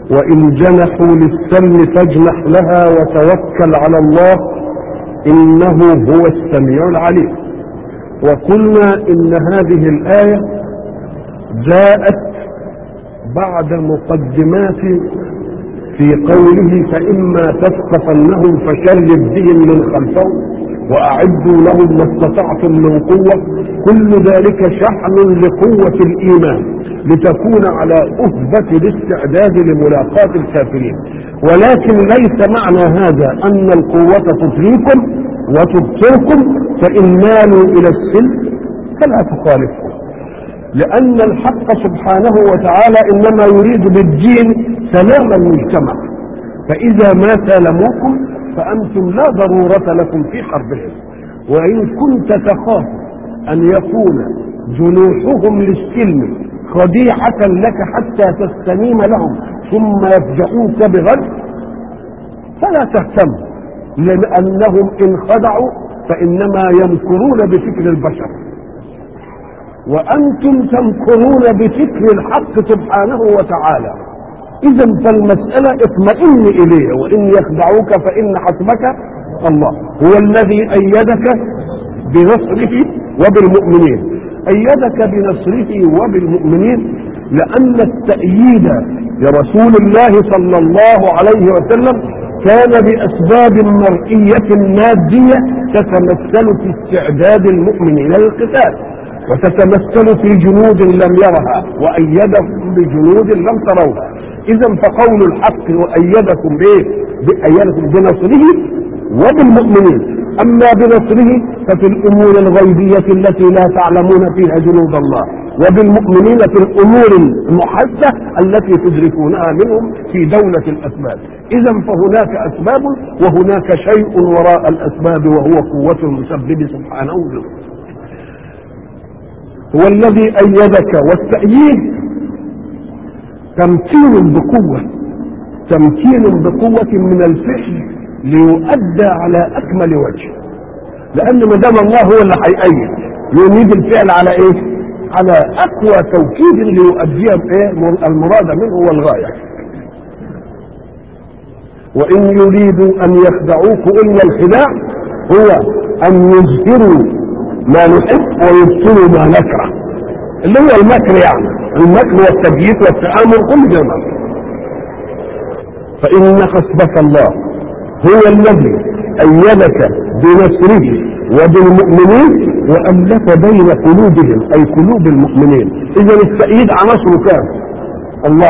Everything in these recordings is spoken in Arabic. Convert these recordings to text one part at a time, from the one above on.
وإن جنحوا للسلم فاجنح لها وتوكل على الله إنه هو السميع العليم. وقلنا إن هذه الآية جاءت بعد مقدمات في قوله فإما تثقفنهم فشرد بهم من خلفهم وأعدوا لهم ما استطعتم من قوة. كل ذلك شحن لقوة الإيمان لتكون على أهبة الاستعداد لملاقاة الكافرين. ولكن ليس معنى هذا أن القوة تطريكم وتبصركم فإن مالوا إلى السلم فلا تخالفهم، لأن الحق سبحانه وتعالى إنما يريد بالدين سلام المجتمع، فإذا ما سالموكم فأنتم لا ضرورة لكم في حربهم. وإن كنت تخاف أن يكون جنوحهم للسلم خديعة لك حتى تستنيم لهم ثم يفجؤوك بغد فلا تهتم، لأنهم إن خدعوا فإنما يمكرون بفكر البشر وأنتم تمكرون بفكر الحق سبحانه وتعالى. إذا فالمسألة اطمئن إليه، وإن يخدعوك فإن حسبك الله هو الذي أيدك بنصره وبالمؤمنين. أيدك بنصره وبالمؤمنين لأن التأييد لرسول الله صلى الله عليه وسلم كان بأسباب مرئية مادية تتمثل في استعداد المؤمنين للقتال، وتتمثل في جنود لم يرها وأيدهم بجنود لم تروها. إذا فقول الحق وأيدكم بأيدكم بنصره وبالمؤمنين. أما بنصره ففي الأمور الغيبية التي لا تعلمون فيها جنود الله، وبالمؤمنين في الأمور المحدة التي تدركونها منهم في دولة الأسباب. إذا فهناك أسباب وهناك شيء وراء الأسباب وهو قوة المسبب سبحانه وتعالى. هو الذي أيدك، والتأييد تمكين بقوة، تمكين بقوة من الفعل ليؤدى على أكمل وجه، لأن ما دام الله هو اللي هيأيد يريد الفعل على إيه؟ على أقوى توكيد ليؤدي المراد منه والغاية. وإن يريدوا أن يخدعوك إلا الخداع هو أن يظهروا ما نحب ويبطلوا ما نكره، اللي هو المكر، يعني المكر والتبييت والتآمر كل جمال. فإن حسبك الله هو الذي أيدك بنصره وبالمؤمنين وألف بين قلوبهم أي قلوب المؤمنين. إذا التأييد عناصره كام؟ الله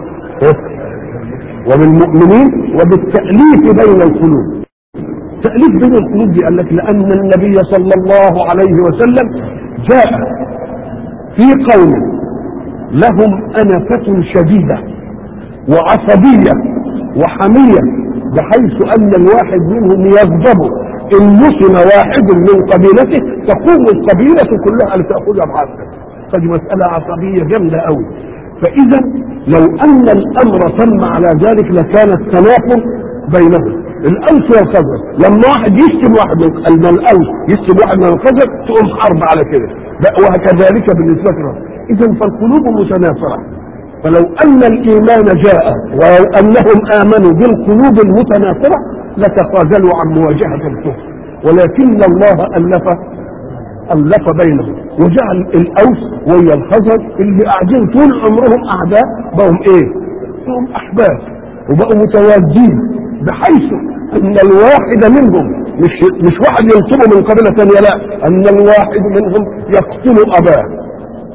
وبالمؤمنين وبالتأليف بين القلوب. تأليف بين القلوب دي قال لك لأن النبي صلى الله عليه وسلم جاء في قوم لهم أنفة شديدة وعصبية وحمية بحيث أن الواحد منهم يغضب إن نصن واحد من قبيلته تقوم القبيلة كلها لتأخذها بعضها. فدي مسألة عصبية جامدة قوي. فإذا لو أن الأمر تم على ذلك لكان التنافر بينهم. الأوس والخزرج لما واحد يشتم واحد من الأوس يشتم واحد من الخزرج تقوم حرب على كده، وكذلك بالنسبة لهم. إذا فالقلوب متنافرة. فلو أن الإيمان جاء ولو أنهم آمنوا بالقلوب المتنافرة لتخاذلوا عن مواجهة الكفر، ولكن الله ألف بينهم وجعل الأوس ويا الخزرج اللي قاعدين طول عمرهم أعداء بقوا إيه؟ بقوا أحباب وبقوا متوازين، بحيث أن الواحد منهم مش واحد ينصبه من قبيلة ثانية، لا، أن الواحد منهم يقتل أباه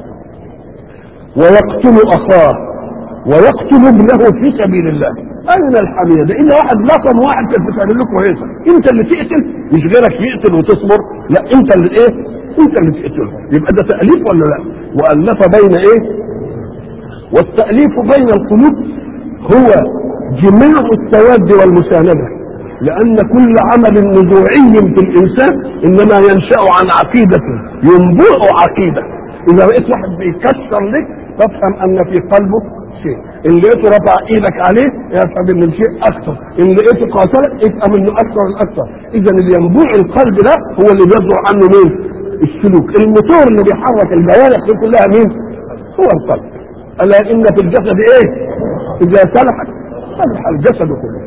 ويقتل أخاه ويقتل ابنه في سبيل الله. أين الحمية ده؟ إلا واحد لطم واحد كانت بتعمل له كويسة، أنت اللي تقتل مش غيرك يقتل وتصبر، لا أنت اللي إيه؟ أنت اللي تقتله. يبقى ده تأليف ولا لا؟ وألف بين إيه؟ والتأليف بين القلوب هو جماع التواد والمساندة، لأن كل عمل نزوعي في الإنسان إنما ينشأ عن عقيدة ينبوع عقيدة. إذا رأيت واحد بيكسر لك تفهم أن في قلبه شيء، إن لقيته رفع إيدك عليه يفهم أن الشيء أكثر، إن لقيته قاتلك يفهم أنه أكثر الأكثر. إذا اللي ينبوع القلب ده هو اللي بيصدر عنه مين؟ السلوك. الموتور اللي بيحرك الجوارح دي كلها مين؟ هو القلب. ألا إن في الجسد إيه؟ إذا سلحت الجسد كله.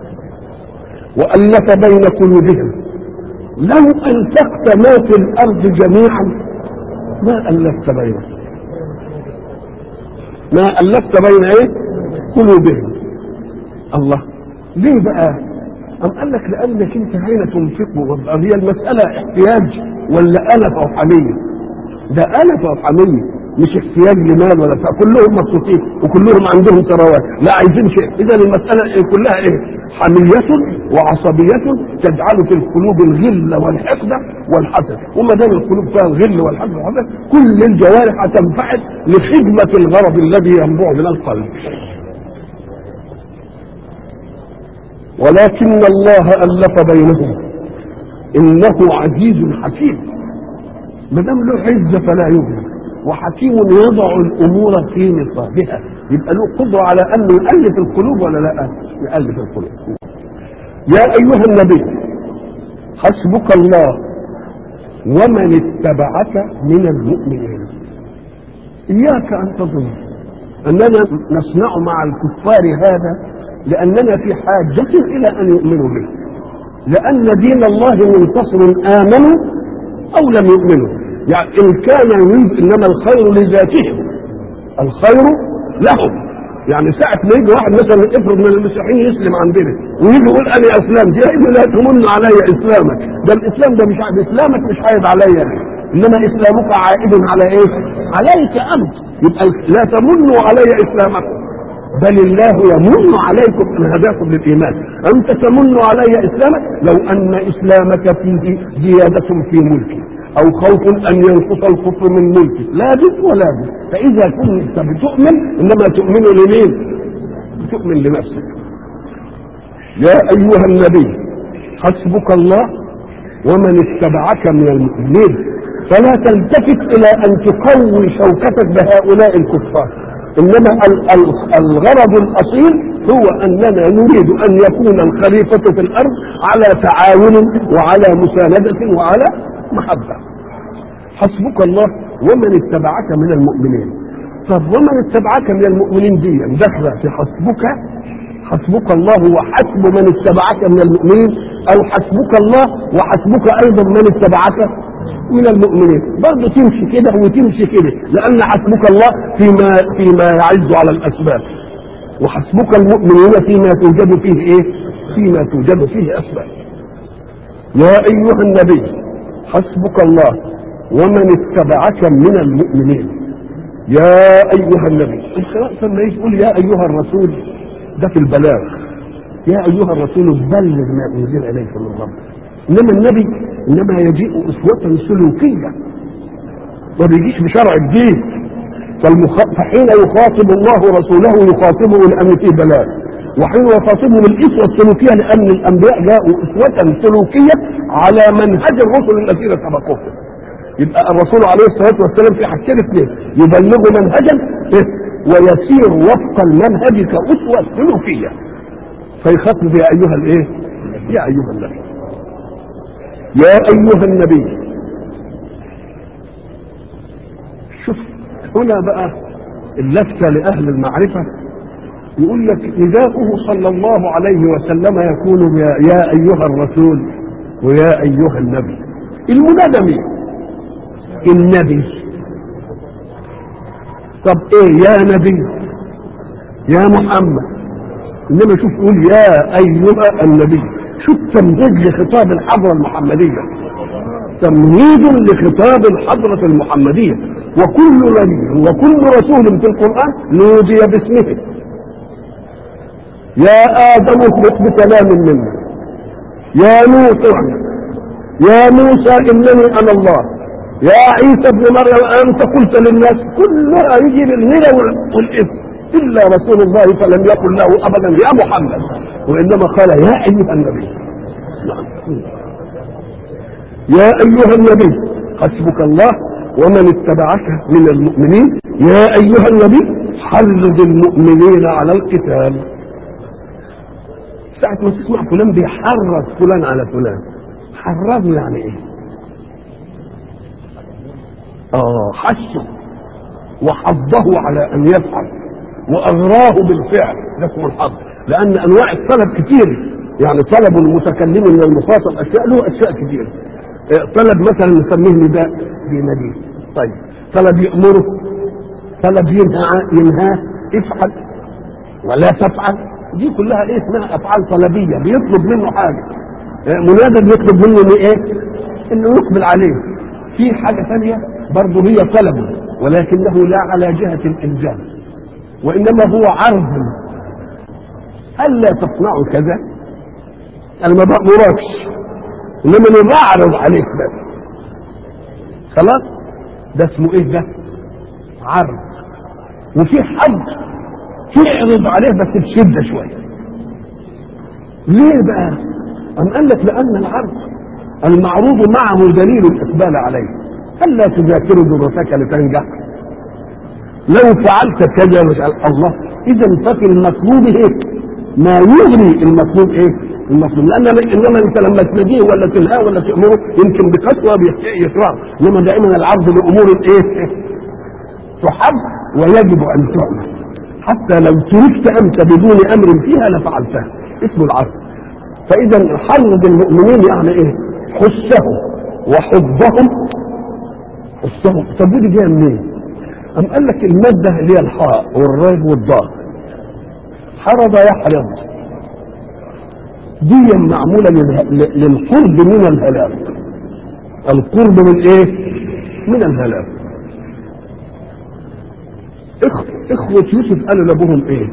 وألف بين قلوبهم لو أنفقت ما في الأرض جميعا ما ألفت بينهم، ما ألفت بين إيه؟ قلوبهم. الله ليه بقى؟ أم قال لك لأنك أنت حين تنفقه هي المسألة احتياج ولا ألف أو حمية؟ ده ألف أو حمية، مش احتياج لمال ولا كلهم مبسوطين وكلهم عندهم ثروات لا عايزين شيء. إذا المسألة كلها إيه؟ حمية وعصبية تجعل في القلوب الغل والحقد والحسد، وما دام القلوب فيها الغل والحقد والحسد كل الجوارح هتنفعل لخدمة الغرض الذي ينبع من القلب. ولكن الله ألف بينهم إنه عزيز حكيم. ما دام له عزة فلا يغلب، وحكيم يضع الأمور في نصابها، يبقى له قدرة على أنه يؤلف القلوب ولا لا؟ يؤلف القلوب. يا أيها النبي حسبك الله ومن اتبعك من المؤمنين. إياك أن تظن أننا نصنع مع الكفار هذا لأننا في حاجة إلى أن يؤمنوا به، لأن دين الله منتصر آمنوا أو لم يؤمنوا. يعني إن كان يريد إنما الخير لذاتهم، الخير لهم. يعني ساعة ما يجي واحد مثلا افرض من المسيحيين يسلم عندنا ويجي يقول أنا أسلمت، يا ابني لا تمن علي إسلامك، ده الإسلام ده مش عائد، إسلامك مش عائد عليا، إنما إسلامك عائد على إيه؟ عليك أنت. يبقى لا تمنوا علي إسلامكم بل الله يمن عليكم ان هداكم للايمان. انت تمن علي اسلامك لو ان اسلامك فيه زياده في ملكي او خوف ان ينقص الكفر من ملكي، لا بد ولا بد. فاذا كنت بتؤمن انما تؤمن لمين؟ تؤمن لنفسك. يا ايها النبي حسبك الله ومن اتبعك من المؤمنين، فلا تلتفت الى ان تقوي شوكتك بهؤلاء الكفار، انما الغرض الاصيل هو اننا نريد ان يكون الخليفة في الارض على تعاون وعلى مساندة وعلى محبة. حسبك الله ومن اتبعك من المؤمنين. طب ومن اتبعك من المؤمنين دي داخله في حسبك الله وحسب من اتبعك من المؤمنين، او حسبك الله وحسبك ايضا من اتبعك من المؤمنين، برضه تمشي كده وتمشي كده، لان حسبك الله فيما يعز على الاسباب، وحسبك المؤمنين فيما توجد فيه ايه؟ فيما توجد فيه اسباب. يا ايها النبي حسبك الله ومن اتبعك من المؤمنين. يا ايها النبي، الخلاص لما يقول يا ايها الرسول ده في البلاغ، يا ايها الرسول بلغ ما انزل اليك من ربك. انما النبي انما يجيء اسوة سلوكية ما بيجيش بشرع الدين. فحين يخاطب الله رسوله يخاطبه لان فيه بلاغ، وحين يخاطبه بالاسوة السلوكية لان الانبياء جاءوا اسوة سلوكية على منهج الرسل الذين سبقوه. يبقى الرسول عليه الصلاة والسلام في حاجتين اثنين، يبلغ منهجا ويسير وفق المنهج كأسوة سلوكية. فيخاطب يا ايها الايه؟ يا ايها النبي. يا ايها النبي. شوف هنا بقى اللفتة لأهل المعرفة، يقول لك نداؤه صلى الله عليه وسلم يكون يا أيها الرسول ويا أيها النبي. المنادى مين؟ النبي. طب ايه يا نبي يا محمد؟ انما شوف يقول يا أيها النبي. شوف تمهيد لخطاب الحضرة المحمدية، تمهيد لخطاب الحضرة المحمدية. وكل نبي وكل رسول في القرآن نودي باسمه. يا آدم اثبت بكلام منه، يا نوح، يا موسى إنني أنا الله، يا عيسى ابن مريم أنت قلت للناس. كلها يجي بالهنا والاسم، إلا رسول الله فلم يقل له أبدا يا محمد، وإنما قال يا أيها النبي. يا أيها النبي حسبك الله ومن اتبعك من المؤمنين. يا أيها النبي حرض المؤمنين على القتال. ساعة ما تسمع فلان بيحرض فلان على فلان، حرضه يعني ايه؟ حثه وحضه على ان يفعل واغراه بالفعل، ده اسمه الحظ. لان انواع الطلب كتير، يعني طلب المتكلم من المخاطب اشياء له اشياء كتير. طلب مثلا نسميه نداء بنديه، طيب طلب يأمره، طلب ينهاه افعل ولا تفعل، دي كلها ايه اسمها افعال طلبيه، بيطلب منه حاجه. منادى بيطلب منه ايه؟ انه يقبل عليه. في حاجه ثانيه برضه هي طلب ولكنه لا على جهه الالزام، وانما هو عرض، الا تصنعوا كذا، انا ما بامركش انما انا بعرض عليك بس، خلاص ده اسمه ايه؟ ده عرض. وفي حد تعرض عليه بس بشده شويه. ليه بقى؟ أم قال لك لأن العرض المعروض معه دليل الإقبال عليه، ألا تذاكر دروسك لتنجح، لو فعلت كذا الله. إذا ففي المطلوب إيه؟ ما يغني المطلوب إيه؟ المطلوب، لأن إنما أنت لما تناديه ولا تنهاه ولا تأمره يمكن بفتوى يكرر، إنما دائما العرض لأمور إيه؟ تحب ويجب أن تعمل، حتى لو تركت أنت بدون أمر فيها لفعلتها، اسمه العرض. فإذا حرض المؤمنين يعني إيه؟ حسهم وحبهم. حسهم، طب ودي جايه منين؟ أم قال لك المادة اللي هي الحاء والراء والضاد، حرض يحرض، دي معمولة للقرب من الهلاك. القرب من إيه؟ من الهلاك. إخوة يوسف قالوا لأبوهم إيه؟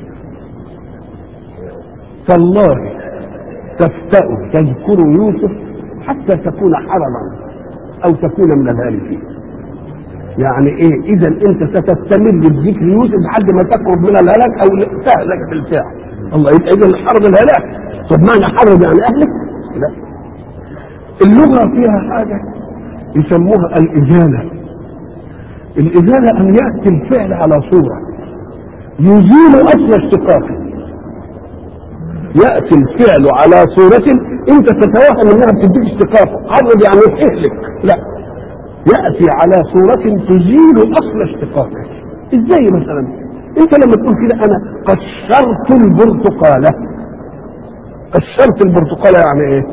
تالله تفتأ تذكر يوسف حتى تكون حرما او تكون من الهالكين. يعني ايه؟ اذا انت ستستمر بذكر يوسف لحد ما تقرب من الهلاك او تهلك بالفعل. الله، يبقى اذا الحرب الهلاك. طب معنى حرب يعني اهلك؟ لا، اللغه فيها حاجه يسموها الازاله. الازاله ان ياتي الفعل على صوره يزيل اصل اشتقاقه. يأتي الفعل على صورة انت تتوهم انها بتديك اشتقاقه، عرض يعني اهلك، لا، يأتي على صورة تزيل اصل اشتقاقه. ازاي مثلا؟ انت لما تقول كده انا قشرت البرتقالة، قشرت البرتقالة يعني ايه؟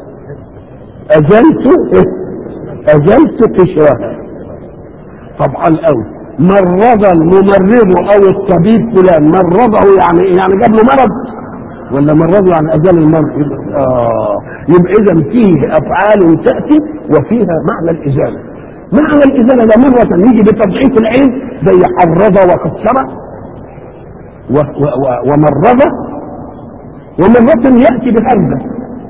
ازلت قشرها. طبعا قوي. مرض الممرض او الطبيب فلان، مرضه يعني ايه؟ يعني جاب له مرض، ولا مرضه يعني ازال المرض. يبقى اذا فيه افعال تاتي وفيها معنى الازاله. معنى الازاله ده مره يجي بتضعيف العين زي حرض وكسر ومرض، ومره ياتي بهمزه.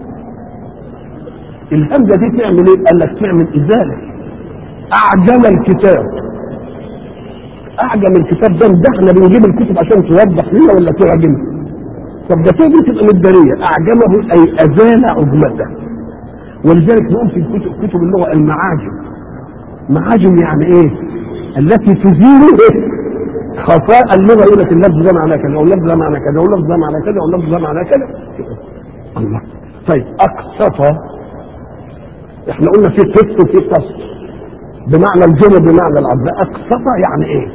الهمزه دي تعمل ايه؟ قال لك تعمل ازاله. اعجم الكتاب، اعجم الكتاب ده احنا بنجيب الكتب عشان توضح لنا ولا تعجم؟ طب ده تيجي تبقى مداريه. اعجمه اي ازال عجمته. ولذلك نقول في كتب اللغه المعاجم. معاجم يعني ايه؟ التي تزيل خفاء اللغه. يقول لك اللفظ ده معناه كذا واللفظ ده معناه كذا واللفظ ده معناه كذا واللفظ ده معناه كذا. الله. طيب اقسط، احنا قلنا في قسط وفي قسط بمعنى الجمع بمعنى العدل. اقسط يعني ايه؟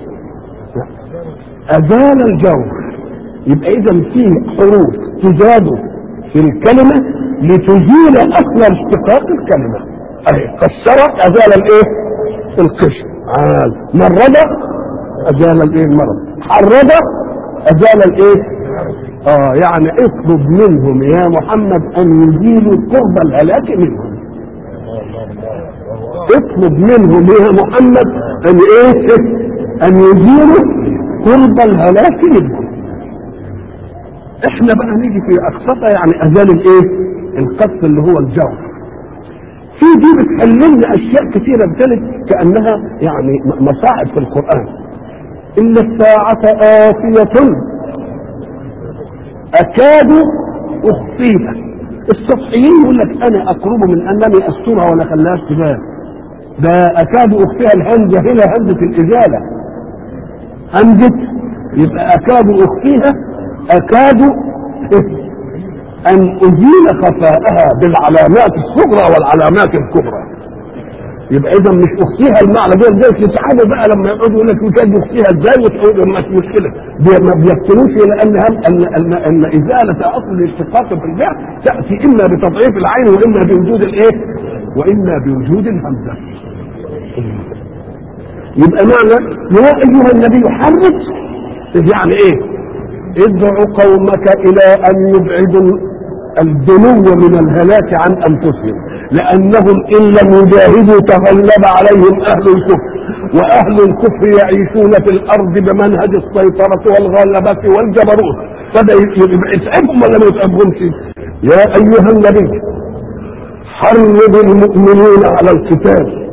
ازال الجور. يبقى اذا فيه حروف تزاد في الكلمه لتزيل اصل اشتقاق الكلمه. اهي قشرت ازال الايه؟ القشر. مرض ازال الايه؟ المرض. حرض ازال الايه؟ يعني اطلب منهم يا محمد ان يزيلوا قرب الهلاك منهم. اطلب منهم يا محمد ان ايه؟ ان يزيلوا قرب الهلاك منهم. احنا بقى نيجي في اقسطه يعني ازال الايه؟ القسط اللي هو الجور. في دي بتكلمنا اشياء كثيره بتلت كانها يعني مصاعب في القران. ان الساعه آتية اكاد اخفيها. السطحيين يقول لك انا اقرب من انني استرها ولا خلاها تبان. ده اكاد اخفيها الهمزه هنا همزه الازاله. همزه يبقى اكاد اخفيها، أكاد أن أزيل خفاءها بالعلامات الصغرى والعلامات الكبرى. يبقى اذا مش اخفيها المعنى ده زي الصحابه بقى لما يقعدوا يقول لك كان يخفيها ازاي وتقول مش مشكله، ما بيفتنوش الى ان ازاله اصل الاشتقاق في الفعل تاتي اما بتضعيف العين واما بوجود الايه؟ واما بوجود الهمزه. يبقى معنى يا ايها النبي حرك يعني ايه؟ ادع قومك الى ان يبعدوا الدنو من الهلاك عن انفسهم، لانهم ان لم يجاهدوا تغلب عليهم اهل الكفر، واهل الكفر يعيشون في الارض بمنهج السيطره والغلبه والجبروت، فده يتعبهم ولا ما يتعبهمش؟ يا ايها النبي حرض المؤمنين على القتال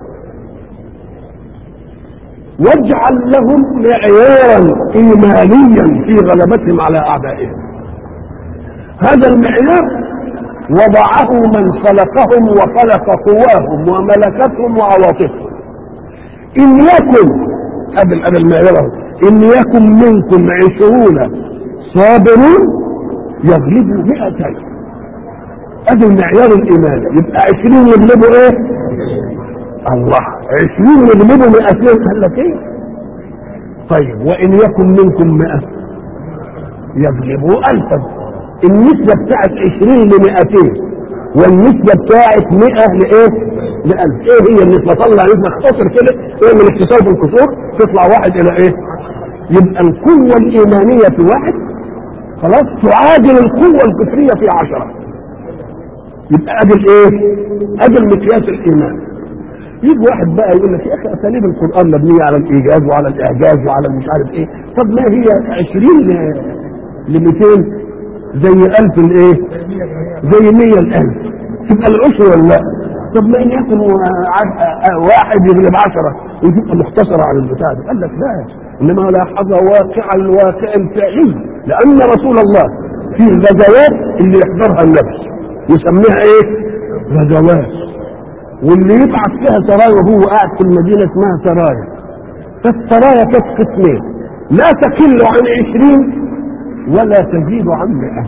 واجعل لهم معيارا ايمانيا في غلبتهم على اعدائهم. هذا المعيار وضعه من خلقهم وخلق قواهم وملكتهم وعواطفهم. ان يكن هذا المعيار ان يكن منكم 20 صابرون يغلبوا 200. هذا المعيار الايماني. يبقى 20 يغلبوا ايه؟ الله. 20 يغلبوا 200. قال لك ايه؟ طيب وان يكن منكم 100 يغلبوا 1000. النسبة بتاعت 20 ل200 والنسبة بتاعت 100 لايه؟ ل1000. ايه هي النسبة؟ طلع نسبة اختصر كده ايه من اختصار بالكسور تطلع 1 الى ايه؟ يبقى القوة الايمانية في 1 خلاص تعادل القوة الكفرية في 10. يبقى ادي ايه؟ ادي المقياس الايمان. يجي واحد بقى يقول لك يا اخي اساليب القرآن مبنية على الايجاز وعلى الاعجاز وعلى مش عارف ايه. طب ما هي 20 ل200 زي 1000 الايه؟ زي 100 ل1000 تبقى العشر ولا لا؟ طب ما ان يكون واحد يغلب 10 وتبقى مختصره على البتاع ده. قال لك لا، انما لاحظ الواقع الفعلي، لان رسول الله في الغزوات اللي يحضرها النبي يسميها ايه؟ غزوات، واللي يبعث فيها سرايا وهو قاعد في المدينه اسمها سرايا. فالسرايا كانت قسمين لا تقل عن 20 ولا تزيد عن 100.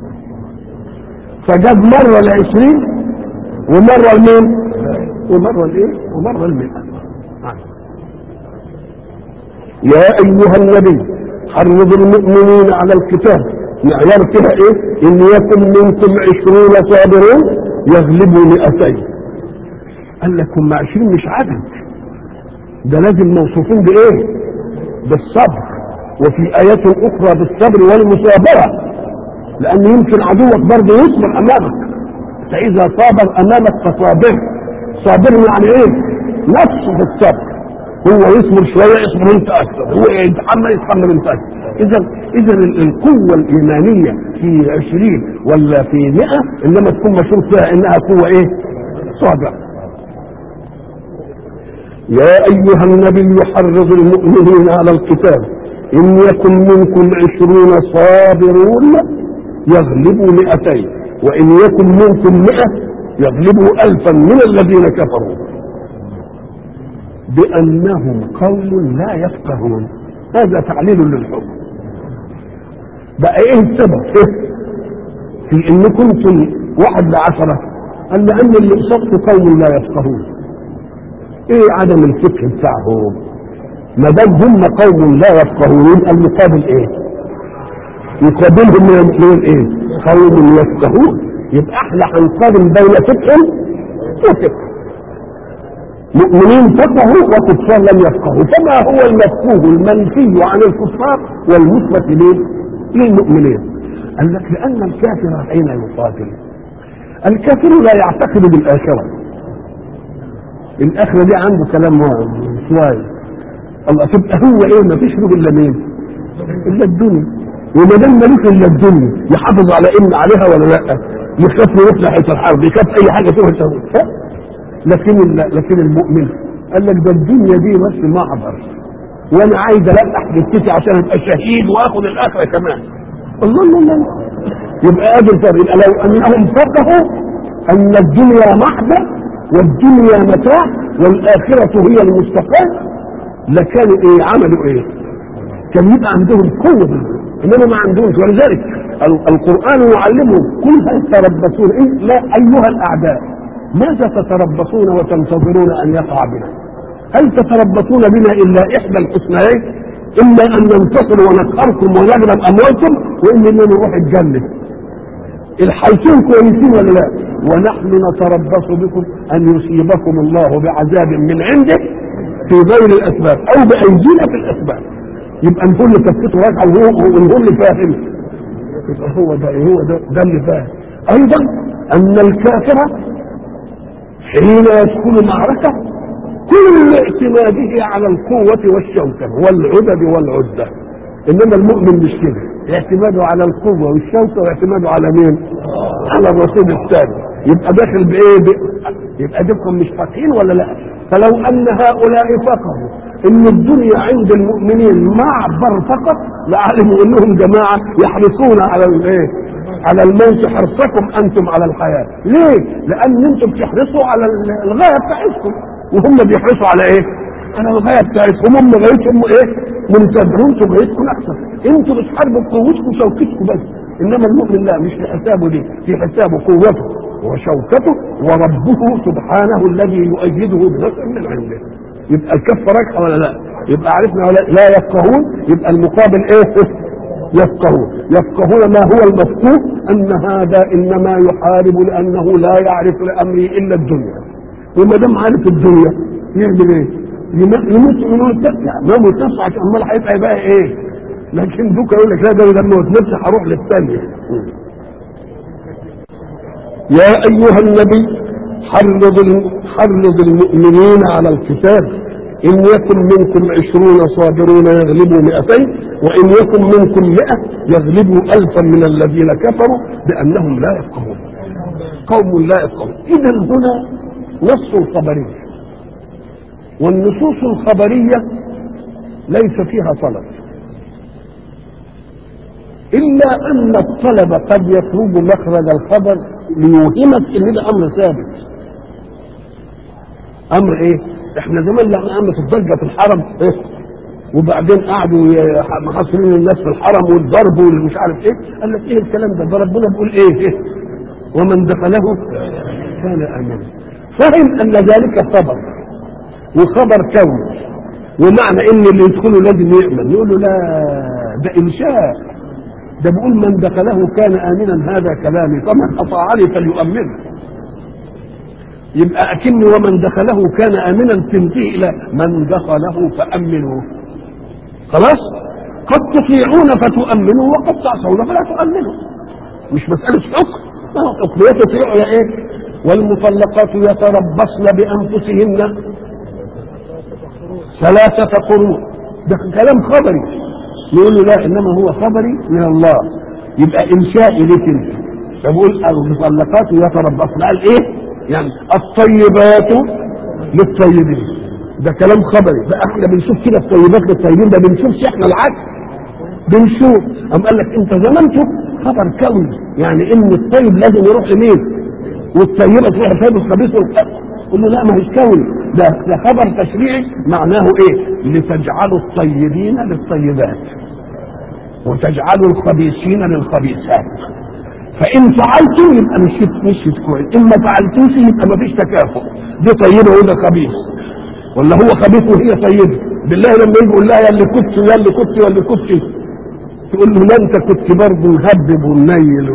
فجاب مرة 20 ومرة المين ومرة الايه ومرة 100. يا ايها النبي حرض المؤمنين على القتال. معيار كده ايه؟ ان يكن منكم 20 صابرون يغلبوا 200. قال لك هم 20 مش عدد، ده لازم موصوفين بايه؟ بالصبر، وفي آيات أخرى بالصبر والمصابرة، لأن يمكن عدوك برضه يصبر أمامك، فإذا صابر أمامك فصابر. صابر يعني إيه؟ نفسه في الصبر، هو يصبر شوية يصبر أنت أكثر، هو يتحمل أنت أكثر. إذا القوة الإيمانية في 20 ولا في 100 إنما تكون مشروط فيها إنها قوة إيه؟ صابر. يا أيها النبي حرض المؤمنين على القتال إن يكن منكم 20 صابرون يغلبوا 200 وإن يكن منكم 100 يغلبوا 1000 من الذين كفروا بأنهم قوم لا يفقهون. هذا تعليل للحكم. بقى ايه السبب في ان كنتم 1 ل10؟ قال لأن اللي قصدت قوم لا يفقهون. ايه عدم الفقه بتاعهم؟ ما دام هم قوم لا يفقهون يبقى المقابل ايه؟ يقابلهم من ايه؟ قوم يفقهون. يبقى احنا هنقارن بين فقه وفقه. مؤمنين فقهوا وكفار لم يفقهوا، فما هو المفقوه المنفي عن الكفار والمثبت للمؤمنين؟ قال لك لان الكافر حين يقاتل الكافر لا يعتقد بالاخره. الاخره دي عنده كلام شويه. الله تبقى هو ايه؟ ما فيش له الا مين؟ الا الدنيا. وما دام ملوك الا الدنيا يحافظ على عليها ولا لا؟ يخاف يروح ناحيه الحرب، يخاف اي حاجه تروح. لكن المؤمن قال لك ده الدنيا دي بس معبر، وانا عايز القح جثتي عشان ابقى شهيد واخد الاخره كمان. الله يبقى ادي الفرق. يبقى لو انهم فقهوا ان الدنيا محبه والدنيا متاع والاخره هي المستقر لكانوا ايه؟ عملوا ايه؟ كان يبقى عندهم قوه، انما ما عندهمش. ولذلك القران يعلمهم كل هل تربصون لا ايها الاعداء ماذا تتربصون وتنتظرون أن يقع بنا؟ هل تتربصون بنا إلا إحدى الحسنيين؟ إما أن ننتصر ونقهركم ونغنم أموالكم، وإما أن نروح الجنة. الحالتين كويسين ولا لا؟ ونحن نتربص بكم أن يصيبكم الله بعذاب من عنده في غير الأسباب أو بأيدينا في الأسباب. يبقى نقول له تفكيته راجعة ونقول له فاهم. يبقى هو ده اللي فاهم. أيضا أن الكافر حين يدخل معركة كل اعتماده على القوة والشوكة والعدد والعدة، إنما المؤمن مش كده، اعتماده على القوة والشوكة واعتماده على مين؟ على الرسول الثاني. يبقى داخل بإيه؟ يبقى ديكم مش فاكرين ولا لا؟ فلو أن هؤلاء فقروا إن الدنيا عند المؤمنين معبر فقط لعلموا إنهم جماعة يحرصون على الإيه؟ على الموت حرصكم أنتم على الحياة. ليه؟ لأن أنتم بتحرصوا على الغاية بتاعتكم وهم بيحرصوا على إيه؟ على الغاية بتاعتكم. هم غايتهم إيه؟ منتظرون غايتكم أكثر. أنتم بتحاربوا بقوتكم وشوكتكم بس، إنما المؤمن لا، مش في حسابه دي، في حسابه قوته وشوكته وربه سبحانه الذي يؤيده بنصر من عنده. يبقى الكفة راجحة ولا لا؟ يبقى عرفنا ولا لا يفقهون. يبقى المقابل ايه؟ يفقهون ما هو المفقوه ان هذا انما يحارب لانه لا يعرف لامره الا الدنيا، وما دام عارف الدنيا يعمل ايه؟ يموت ما متنفع عشان امال هيبقى بقى ايه؟ لكن دوك يقول لك لا ده لما اتنفع هروح للثانيه. يا ايها النبي حرض المؤمنين على القتال، إن يكن منكم 20 صابرون يغلبوا 200 وإن يكن منكم 100 يغلبوا 1000 من الذين كفروا بأنهم لا يفقهون. قوم لا يفقهون. إذا هنا نص خبري، والنصوص الخبرية ليس فيها طلب، إلا أن الطلب قد يخرج مخرج الخبر ليوهمك إن ده أمر ثابت. أمر إيه؟ احنا زمان لما قامت الضجه في الحرم ايه وبعدين قعدوا محاصرين الناس في الحرم والضرب والمش عارف ايه، قال لك ايه الكلام ده ربنا بيقول ايه ومن دخله كان امنا. فهم ان ذلك خبر وخبر كوني، ومعنى ان اللي يدخله لازم يامن. يقول له لا ده انشاء، ده بيقول من دخله كان امنا، هذا كلامي فمن اطاعني فليؤمنه. يبقى أكن ومن دخله كان آمنا تنتهي إلى من دخله فأمنوا. خلاص؟ قد تطيعون فتؤمنوا وقد تعصون فلا تؤمنوا. مش مسألة حكم، حكم يتطيعوا يا إيه؟ والمطلقات يتربصن بأنفسهن 3 قروء. ده كلام خبري، يقول له لا إنما هو خبري من الله، يبقى إنشائي لك أنت. فبقول المطلقات يتربصن، قال إيه؟ يعني الطيبات للطيبين، ده كلام خبري. بقى احنا بنشوف كده الطيبات للطيبين، ده بنشوفش احنا العكس، بنشوف. قام قال لك انت زمنته خبر كوني، يعني ان الطيب لازم يروح لمين والطيبه تروح للطيب الخبيث قول له لا ما هيش كوني، ده خبر تشريعي. معناه ايه؟ لتجعلوا الطيبين للطيبات وتجعلوا الخبيثين للخبيثات. فإن فعلتم يبقى مشيت كويس، إن ما فعلتوش يبقى ما فيش تكافؤ. دي طيبة وده خبيث، ولا هو خبيث وهي طيبة. بالله لما يجي يقول لها يا اللي كنت يا اللي كنت يا اللي كنت، تقول له لا أنت كنت برضه مهبب ونيل.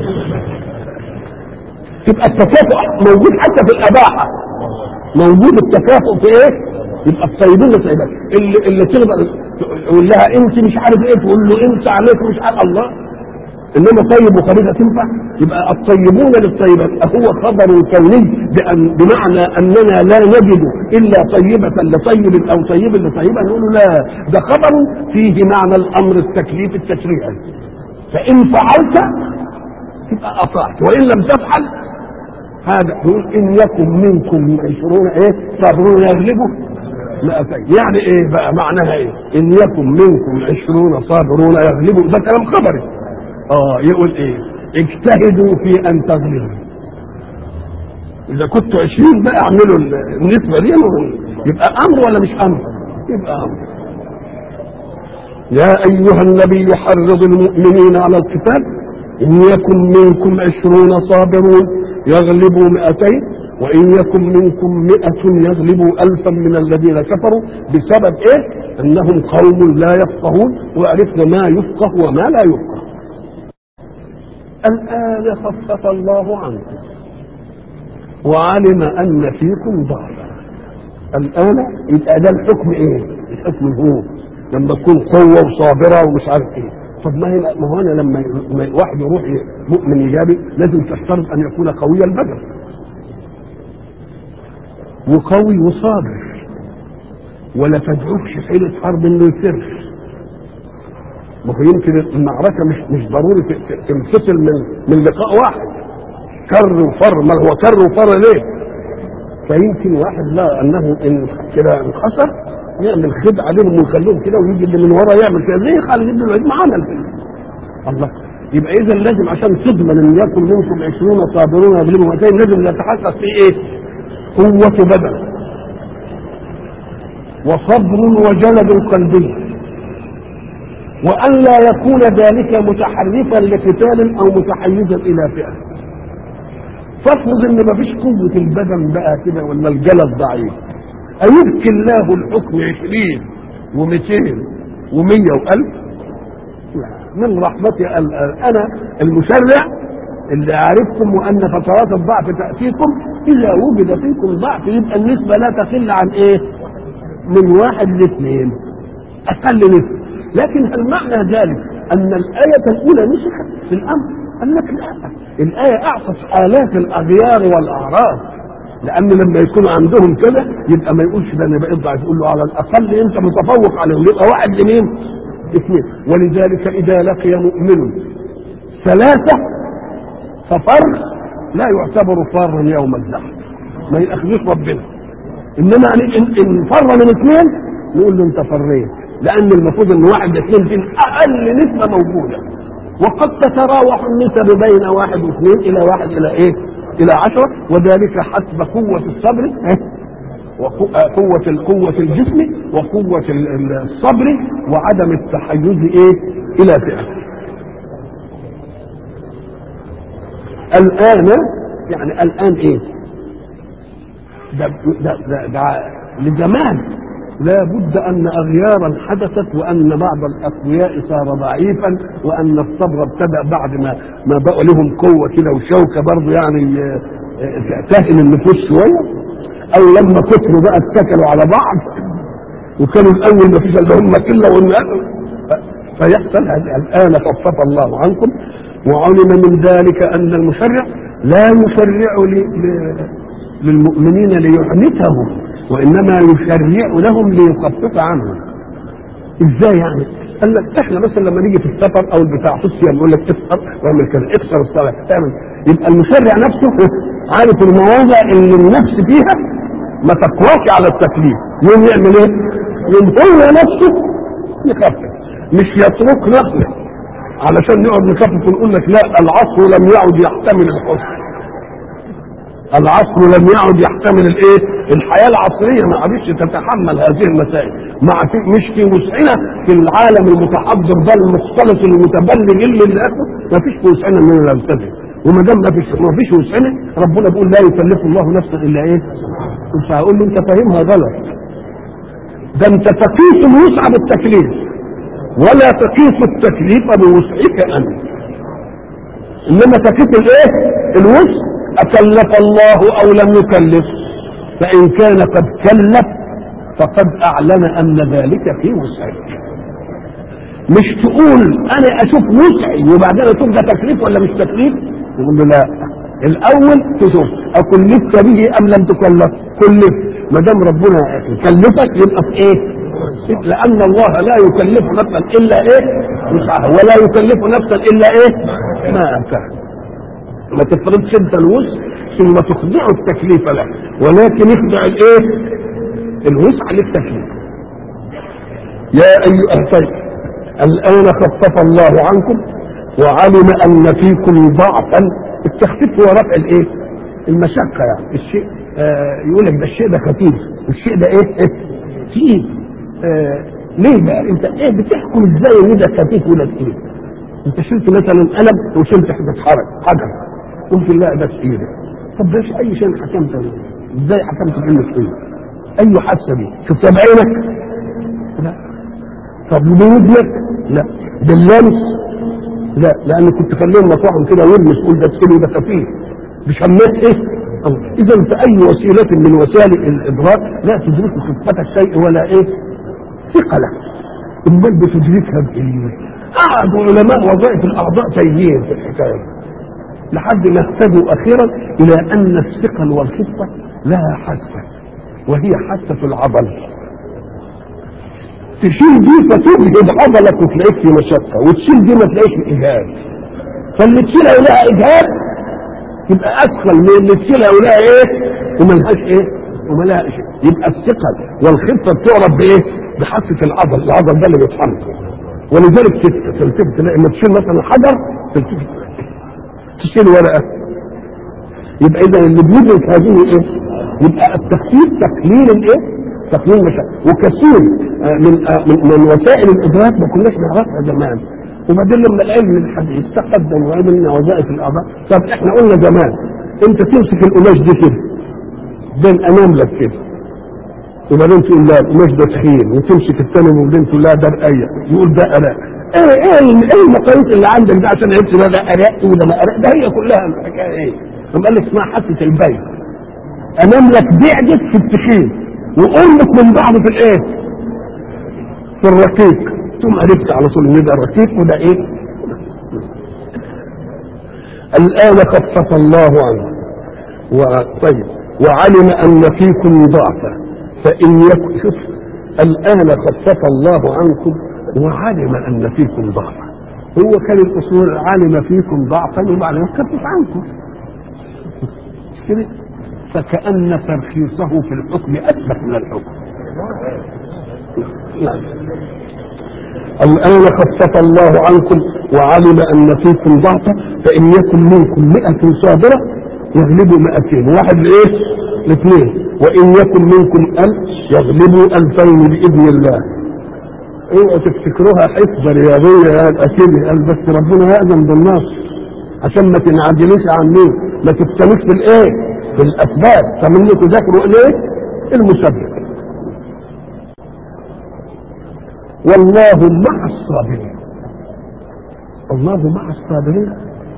تبقى التكافؤ موجود حتى في الأباحة، موجود التكافؤ في إيه؟ يبقى الطيبين للطيبات. اللي تقدر تقول لها أنت مش عارف إيه، تقول له أنت عليك مش عارف الله. انما طيب وخبيثه تنفع؟ يبقى الطيبون للطيبات هو خبر كوني، بمعنى اننا لا نجد الا طيبه لطيب او طيب لطيبه. نقول لا، ده خبر فيه معنى الامر التكليف التشريعي. فان فعلت تبقى اطعت، وان لم تفعل هذا يقول ان يكن منكم 20 ايه صابرون يغلبوا 200. يعني ايه بقى معناها ايه؟ ان يكن منكم 20 صابرون يغلبوا، ده كلام خبري. يقول ايه؟ اجتهدوا في ان تغلبوا. اذا كنتوا 20 بقى اعملوا النسبة دي، يبقى امر ولا مش امر؟ يبقى امر. يا ايها النبي حرض المؤمنين على القتال، ان يكن منكم 20 صابرون يغلبوا 200 وإن يكن منكم 100 يغلبوا 1000 من الذين كفروا بسبب إيه؟ أنهم قوم لا يفقهون، وعرفنا ما يفقه وما لا يفقه. الآن خفف الله عنكم وعلم أن فيكم ضعفا. الآن يبقى ده الحكم إيه؟ الحكم هو لما تكون قوة وصابرة ومش عارف إيه. طب ما هو أنا لما واحد يروح مؤمن إيجابي لازم تشترط أن يكون قوي البدن وقوي وصابر، ولا تدعوكش حيلة حرب إنه يفر. ما هو يمكن المعركة مش ضروري تنفصل من لقاء واحد، كر وفر. ما هو كر وفر ليه؟ فيمكن واحد لا انه ان كده انخسر يعمل خدعه عليهم ويخليهم كده، ويجي اللي من ورا يعمل كده زي خالد بن الوليد ما عمل كده. الله، يبقى اذا لازم عشان تضمن ان يكن منكم 20 صابرون يغلبوا 200 لازم يتحقق في ايه؟ قوه بدن وصبر وجلد قلبي، وان لا يكون ذلك متحرفا لقتال او متحيزا الى فئه. فافرض ان مفيش قوه البدن بقى كده ولا الجلد ضعيف، ايبكي الله الحكم 20 و200 و100 و1000؟ من رحمتي انا المشرع اللي عارفكم وان فترات الضعف تاتيكم، اذا وجد فيكم ضعف يبقى النسبه لا تقل عن ايه؟ من 1 ل2، اقل نسبه. لكن هل معنى ذلك ان الايه الاولى نسخت في الامر؟ قال لك لا، الآية أعطت آلاف الأغيار والأعراض، لأن لما يكون عندهم كده يبقى ما يقولش ده أنا بقيت ضعيف، يقول له على الأقل أنت متفوق عليهم، يبقى 1 ل2 2. ولذلك إذا لقي مؤمن 3 ففر لا يعتبر فارا يوم الزحف، ما يأخذوش ربنا. إنما إن فر من 2 نقول له أنت فريت، لأن المفروض إن 1 ل2 دي أقل نسبة موجودة، وقد تتراوح النسب بين 1 و2 إلى 1 إلى إيه؟ إلى 10، وذلك حسب قوة الصبر وقوة الجسم وقوة الصبر وعدم التحيز إيه؟ إلى فئة. الآن يعني الآن إيه؟ ده لزمان لا بد أن أغيارا حدثت، وأن بعض الأقوياء صار ضعيفا، وأن الصبر ابتدأ بعد ما بقوا لهم قوة كده وشوكة برضه يعني تأهل النفوس شوية، أو لما كتروا بقى اتكلوا على بعض وكانوا الأول ما فيش إلا هم كله فيحصل. الآن خفف الله عنكم وعلم من ذلك أن المشرع لا يشرع للمؤمنين ليعنتهم، وإنما يشرع لهم ليخفف عنهم. إزاي يعني؟ قال لك إحنا مثلا لما نيجي في السفر أو البتاع في الصيام يقول لك افطر واعمل كذا، افطر الصلاة تعمل، يبقى المشرع نفسه عارف المواضع اللي النفس فيها ما تقواش على التكليف، يوم يعمل إيه؟ يوم هو نفسه يخفف، مش يترك نفسه علشان نقعد نخفف ونقول لك لا العصر لم يعد يحتمل الحسن، العصر لم يعد يحتمل الايه؟ الحياه العصريه ما عادش تتحمل هذه المسائل، مش في وسعنا في العالم المتحضر ده المختلط المتبلج اللي اخره، ما فيش في وسعنا اننا نلتزم، وما دام ما فيش وسعنا ربنا بيقول لا يكلف الله نفسا الا ايه؟ مش هقول له انت فاهمها غلط، ده انت تقيس الوسع بالتكليف ولا تقيس التكليف بوسعك انت، انما تقيس الايه؟ الوسع. أكلف الله أو لم يكلف؟ فإن كان قد كلف فقد أعلن أن ذلك في وسعك. مش تقول أنا أشوف وسعي وبعدين أشوف ده تكليف ولا مش تكليف، يقول له لا، الأول تشوف أكلفت به أم لم تكلف؟ كلف، ما دام ربنا كلفك يبقى في إيه؟ لأن الله لا يكلف نفسا إلا إيه؟ وسعها، ولا يكلف نفسا إلا إيه؟ ما أتاها. ما تفرضش انت الوسع ثم تخضع التكليف له، ولكن اخضع الايه؟ الوسع للتكليف. يا ايها الطيب الان خفف الله عنكم وعلم ان فيكم ضعفا. التخفيف هو رفع الايه؟ المشقه، يعني الشيء يقول لك ده الشيء ده خفيف والشيء ده ايه؟ تقيل. ليه بقى انت ايه بتحكم ازاي ان ده خفيف ولا تقيل؟ انت شلت مثلا قلم وشلت حته حجر قلت لا ده تقيل، طب ده اي شيء حكمت ازاي حكمت بانه ايه؟ اي حاسه دي شفتها بعينك؟ لا. طب بودنك؟ لا. باللمس؟ لا، لان كنت خليهم مطاعم كده ويرمس يقول ده تكيل وده خفيف. بشمات ايه؟ اذا فاي وسيله من وسائل الادراك لا تدرك خفه الشيء ولا ايه؟ ثقله. امال بتدركها بايه؟ قعدوا علماء وظائف الاعضاء تايهين في الحكايه لحد ما اهتدوا اخيرا الى ان الثقل والخفه لها حاسه، وهي حاسه العضل. تشيل دي فتجهد عضلك وتلاقيك في مشقه، وتشيل دي ما تلاقيش اجهاد. فاللي تشيلها ولها اجهاد يبقى اسهل من اللي تشيلها ولها ايه وملهاش ايه وملهاش شيء. يبقى الثقل والخفه بتعرف بايه؟ بحاسه العضل. العضل ده اللي بيتحرك. ولذلك تلتفت تلاقي لما تشيل مثلا حجر تلتفت تشيل ورقه. يبقى اذا اللي بيدرك هذه ايه؟ يبقى التخفيف تقليل الايه؟ تقليل المشاكل. وكثير من وسائل الادراك ما كناش نعرفها زمان. وبعدين لما العلم الحديث تقدم وعملنا وظائف الاعضاء. طب احنا قلنا زمان انت تمسك القماش دي كده بين اناملك كده، وبعدين تقول لا القماش ده تخين، وتمسك الثاني وبعدين تقول لا ده رقيق، يقول ده اراء. ايه المقاييس اللي عندك ده عشان عرفت ده اراء وده ما اراء؟ ده هي كلها الحكايه ايه؟ لما قال لك اسمها حاسه البين. اناملك بعدت في التخين وقربت من بعض في الايه؟ في الرقيق. ثم عرفت على طول ان ده رقيق وده ايه؟ الان خفف الله عنه طيب وعلم ان فيكم ضعفا فان يكن. شوف الان خفف الله عنكم وعلم ان فيكم ضعفا. هو كان الاصول علم فيكم ضعفا وبعدين خفف عنكم كده. فكأن ترخيصه في الحكم اثبت من الحكم. الآن خفف الله عنكم وعلم أن فيكم ضعفا فإن يكن منكم 100 صابرة يغلبوا 200. واحد لإيه؟ لاثنين. وإن يكن منكم 1000 يغلبوا 2000 بإذن الله. اوعوا تفتكروها حسبة رياضية قال أكيد قال بس ربنا يأذن بالنصر عشان ما تنعجلوش عن مين؟ ما تفتنوش بالإيه؟ بالأسباب. فمن تذاكروا إيه؟ المسبب. والله مع الصابرين. الله مع الصابرين.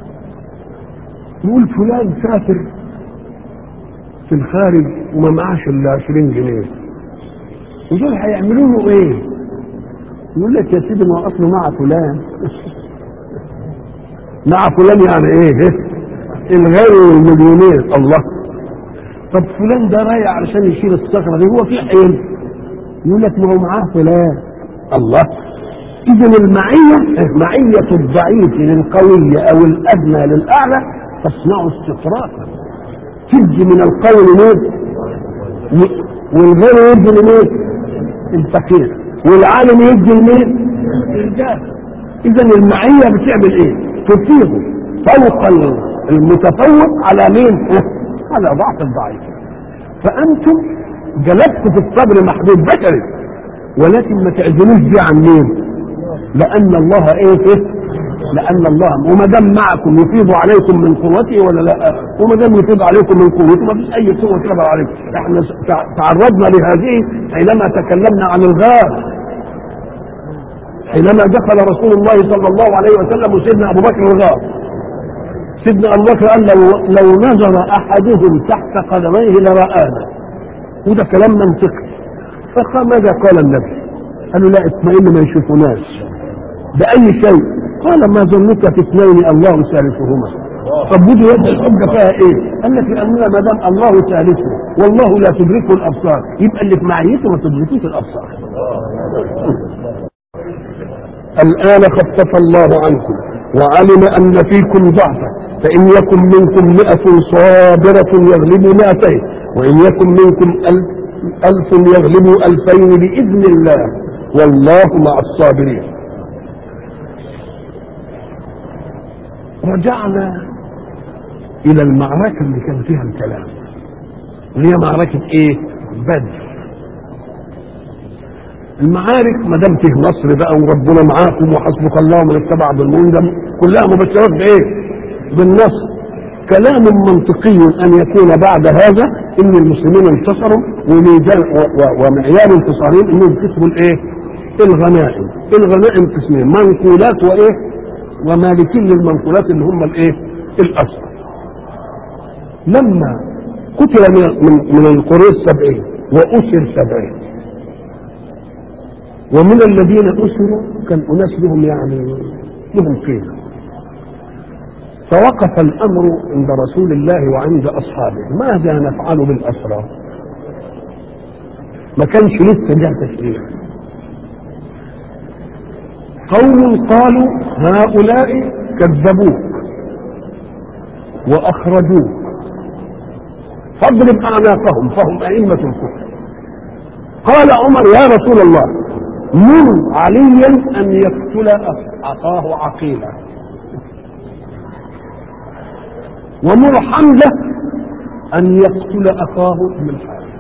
يقول فلان سافر في الخارج وما معاش الا 20 جنيه ودول هيعملوا له ايه؟ يقول لك يا سيدي ما اصله مع فلان. مع فلان يعني ايه؟ الغني والمليونير. الله. طب فلان ده رايح علشان يشيل الصخره دي هو في حيل؟ يقول لك ما هو معاه فلان. الله. اذا المعيه معيه الضعيف للقوي او الادنى للاعلى تصنع استطراقا. تدي من القوي لمين؟ والغني يدي لمين؟ الفقير. والعالم يدي لمين؟ الجاهل. اذا المعيه بتعمل ايه؟ تطيق فوق المتفوق على مين؟ على ضعف الضعيف. فانتم جلبتوا في الصبر محدود بشري ولكن ما تعزلوش دي عن مين؟ لان الله ايه؟ لان الله وما دام معكم يفيض عليكم من قوته ولا لا؟ وما دام يفيض عليكم من قوته ما فيش اي قوه تقدر عليكم. احنا تعرضنا لهذه حينما تكلمنا عن الغار. حينما دخل رسول الله صلى الله عليه وسلم وسيدنا ابو بكر الغار. سيدنا ابو بكر قال لو نظر احدهم تحت قدميه لرآنا. وده كلام منطقي. فماذا قال النبي؟ قالوا لا اطمئن ما يشوفوناش بأي شيء. قال ما ظنك في اثنين الله ثالثهما. طب بدي يد الحجه فيها ايه؟ قال لك لاننا ما دام الله ثالثه والله لا تدركه الابصار يبقى اللي في معيته ما تدركوش الابصار. الان خفف الله عنكم وعلم ان فيكم ضعفا فان يكن منكم 100 صابره يغلبوا 200 وان يكن منكم 1000 يغلبوا 2000 باذن الله والله مع الصابرين. رجعنا الى المعركه اللي كان فيها الكلام اللي هي معركه ايه؟ بدر. المعارك ما دام فيه نصر بقى وربنا معاكم وحسبك الله ومن اتبع بالمؤمنين كلها مبشرات بايه؟ بالنصر. كلام منطقي أن يكون بعد هذا إن المسلمين انتصروا ومعيار انتصارهم إنهم كسبوا الإيه؟ الغنائم. الغنائم قسمين، منقولات وإيه؟ ومالكين للمنقولات اللي هم الإيه؟ الأسرى. لما قتل من القريش 70 وأسر 70، ومن الذين أسروا كان أناس لهم يعني لهم قيمة، فوقف الأمر عند رسول الله وعند أصحابه ماذا نفعل بالأسرى؟ ما كانش لسه جاء تشريع. قوم قالوا هؤلاء كذبوك وأخرجوك فاضرب أعناقهم فهم أئمة الكفر. قال عمر يا رسول الله مر عليا أن يقتل أخاه عقيلا، ومر حمزة أن يقتل أخاه ابن الحارث،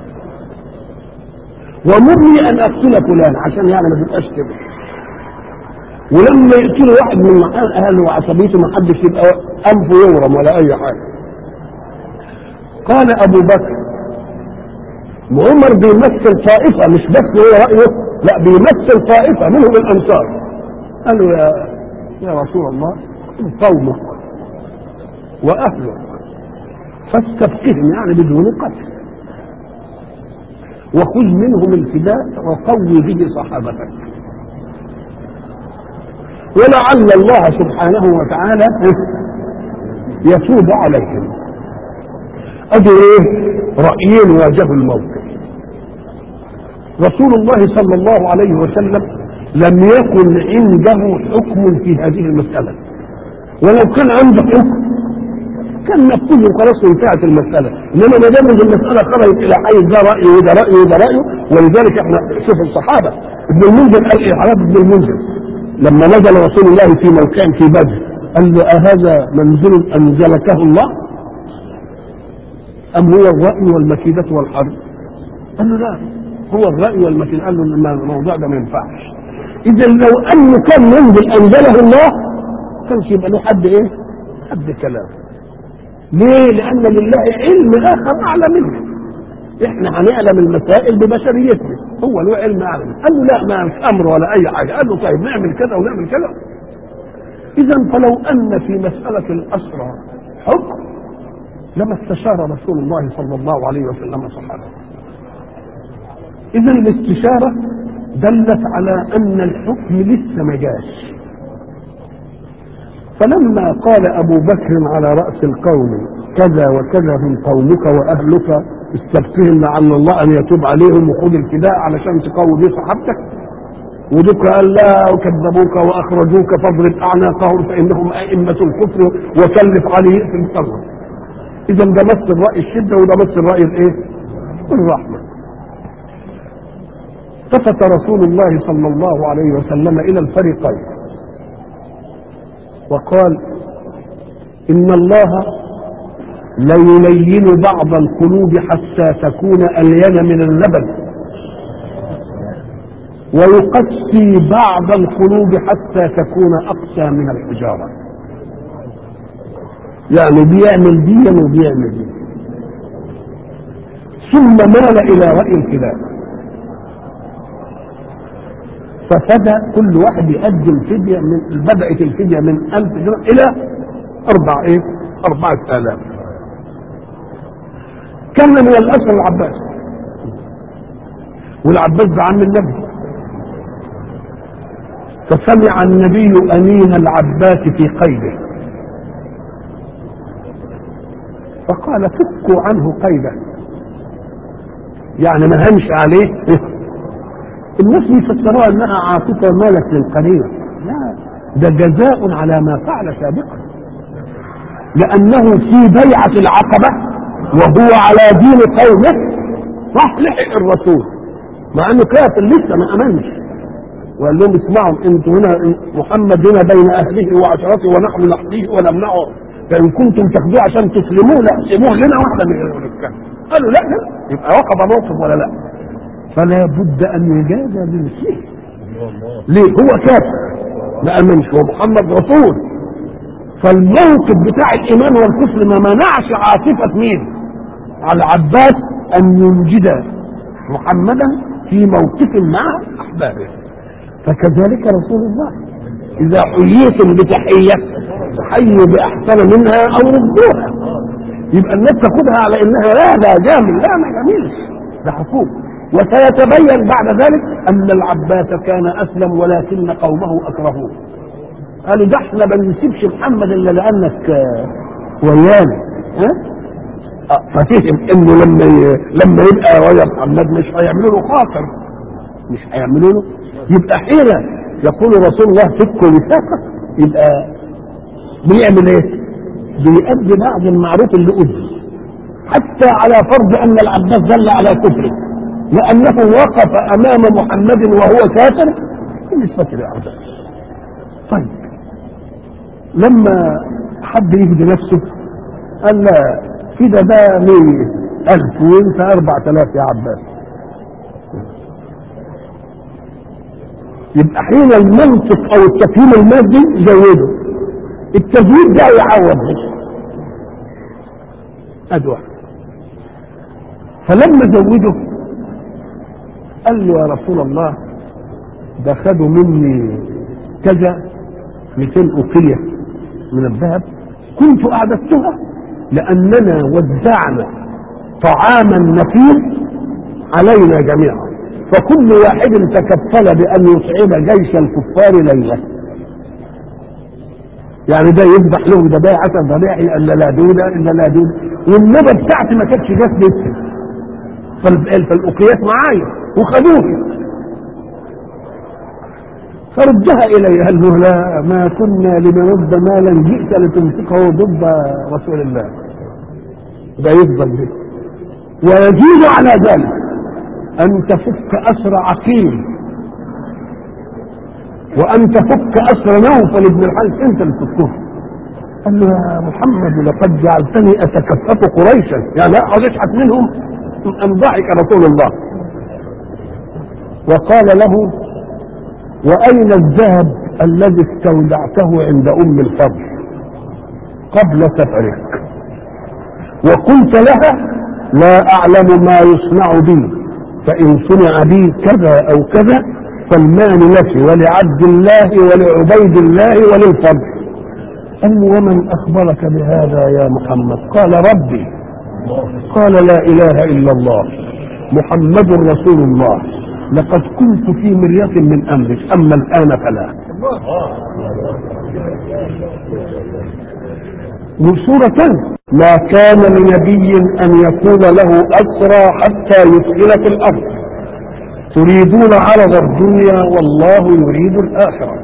ومرني أن أقتل فلان عشان يعني ما تبقاش كده، ولما يقتلوا واحد من أهله وعصبيته ما حدش يبقى أنفه يورم ولا أي حاجة. قال أبو بكر عمر بيمثل طائفة مش بس هو رأيه، لا بيمثل طائفة منهم الأنصار. قال له يا رسول الله قومك وأهلك فاستفقهم يعني بدون قتل، وخذ منهم الفداء وقوي به صحابتك، ولعل الله سبحانه وتعالى يتوب عليهم. ادي ايه؟ رأيين واجهوا الموقف. رسول الله صلى الله عليه وسلم لم يكن عنده حكم في هذه المسألة، ولو كان عنده حكم كان نفذه خلاص وانتهت المسألة، انما ما دام المسألة خرجت الى حيز ده رأيه وده رأيه وده رأيه. ولذلك احنا شوف الصحابة، ابن المنذر قال ايه؟ حرام ابن المنذر لما نزل رسول الله في موقع في بدر قال له أهذا منزل أنزلكه الله أم هو الرأي والمكيدة والحرب؟ قال له لا هو الرأي والمكيدة. قال له الموضوع ده ما ينفعش. إذا لو أنه كان منزل أنزله الله كانش يبقى له حد إيه؟ حد كلام. ليه؟ لأن لله علم آخر أعلى منه. إحنا هنعلم المسائل ببشريتنا، هو له علم أعلى منه. قال له لا ما فيش أمر ولا أي حاجة. قال له طيب نعمل كذا ونعمل كذا. إذا فلو أن في مسألة الأسرى حكم لما استشار رسول الله صلى الله عليه وسلم صحابه. إذا الاستشارة دلت على أن الحكم لسه ما جاش. فلما قال أبو بكر على رأس القوم كذا وكذا من قومك وأهلك استفتهم لعل الله أن يتوب عليهم وخذ الفداء علشان تقوي به صحابتك، ودك قال لا وكذبوك وأخرجوك فاضرب أعناقهم فإنهم أئمة الكفر وكلف عليه في الصلاة. إذا ده مثل رأي الشدة وده مثل رأي الإيه؟ الرحمة. التفت رسول الله صلى الله عليه وسلم إلى الفريقين وقال إن الله ليلين بعض القلوب حتى تكون ألين من اللبن، ويقسي بعض القلوب حتى تكون أقسى من الحجارة. يعني بيعمل ديا وبيعمل ديا. ثم مال إلى رأي الفداء ففدى كل واحد يقدم فدية من بدأت الفدية من 1000 درهم إلى 4000. كان من الأسر العباس، والعباس ده عم النبي، فسمع النبي أمين العباس في قيده فقال فكوا عنه قيده، يعني ما همش عليه. الناس يفسروها انها عاطفه مالك للقريب، لا ده جزاء على ما فعل سابقا، لانه في بيعه العقبه وهو على دين قومه راح لحق الرسول مع انه كافر لسه ما امنش، وقال لهم اسمعوا انتوا هنا محمد هنا بين اهله وعشرته ونحن نحميه ونمنعه، فان كنتم تاخذوه عشان تسلموه لا سيبوه لنا واحده من الكافر. قالوا لا يبقى وقف موقف ولا لا؟ فلا بد ان يجازى بمثله. ليه؟ هو كافر ما امنش ومحمد رسول، فالموقف بتاع الايمان والكفر ما منعش عاطفه مين؟ على العباس ان ينجد محمدا في موقف مع احبابه. فكذلك رسول الله اذا حييتم بتحيه فحيوا باحسن منها او ردوها. يبقى الناس تاخدها على انها لا ده جامل، لا ما جميلش، ده حقوق. وسيتبين بعد ذلك ان العباس كان اسلم ولكن قومه اكرهوه، قالوا ده احنا ما بنسيبش محمد الا لانك ويانا. ففهم انه لما يبقى ويا محمد مش هيعملوا له خاطر، مش هيعملوا له. يبقى حين يقول رسول الله فكوا وثاقه يبقى بيعمل ايه؟ بيؤدي بعض المعروف اللي أدي، حتى على فرض ان العباس دل على كفره لانه وقف امام محمد وهو كافر بالنسبه لاعدائه. طيب لما حب يهدي نفسه قال لا كده ده 100,000 وانت 4,000 يا عباس. يبقى حين المنطق او التقييم المادي زوده، التزويد ده يعوض ادوى. فلما زوده قال له يا رسول الله ده خدوا مني كذا 200 أوقية من الذهب كنت أعددتها لأننا وزعنا طعاما نفير علينا جميعا، فكل واحد تكفل بأن يطعم جيش الكفار ليلة. يعني ده يذبح له ده 10 ذبائح الا لا دودة الا لا دودة، والنبى بتاعتي ما كانتش جات لسه، فالاوقيات معايا وخدوها. فردها الي قال له لا ما كنا لنرد مالا جئت لتنفقه ضد رسول الله. ده يفضل به ويزيد على ذلك ان تفك اسر عقيل وان تفك اسر نوفل بن الحارث انت اللي تفكه. قال له يا محمد لقد جعلتني اتكفف قريشا، يعني لا اشحت منهم. ان ضحك رسول الله وقال له واين الذهب الذي استودعته عند ام الفضل قبل سفرك؟ وقلت لها لا اعلم ما يصنع بي، فان صنع بي كذا او كذا فالمال لك ولعبد الله ولعبيد الله وللفضل. قال له ومن اخبرك بهذا يا محمد؟ قال ربي. قال لا اله الا الله محمد رسول الله، لقد كنت في مرية من امرك اما الان فلا. وسورة ما كان لنبي ان يكون له اسرى حتى يثقل في الارض تريدون عرض الدنيا والله يريد الاخرة.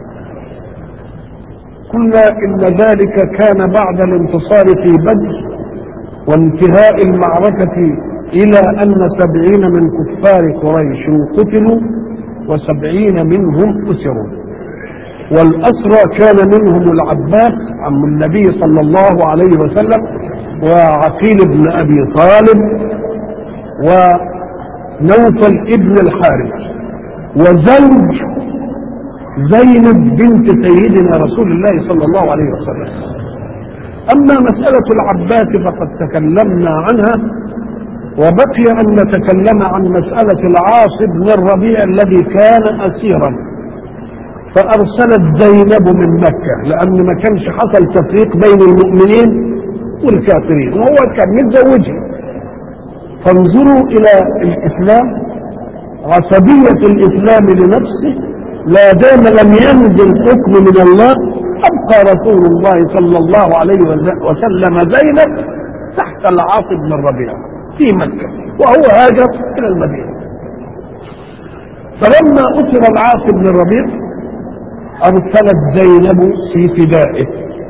قلنا ان ذلك كان بعد الانتصار في بدر وانتهاء المعركة الى ان 70 من كفار قريش قتلوا و70 منهم اسروا، والاسرى كان منهم العباس عم النبي صلى الله عليه وسلم وعقيل بن ابي طالب ونوفل ابن الحارث وزوج زينب بنت سيدنا رسول الله صلى الله عليه وسلم. اما مسألة العباس فقد تكلمنا عنها، وبقي ان نتكلم عن مسألة العاص بن الربيع الذي كان اسيرا فارسلت زينب من مكة لان ما كانش حصل تفريق بين المؤمنين والكافرين وهو كان متزوجها. فانظروا الى الاسلام عصبية الاسلام لنفسه، لا دام لم ينزل حكم من الله ابقى رسول الله صلى الله عليه وسلم زينب تحت العاص بن الربيع في مكة وهو هاجر الى المدينة. فلما اسر العاص بن الربيع ارسلت زينب في فدائه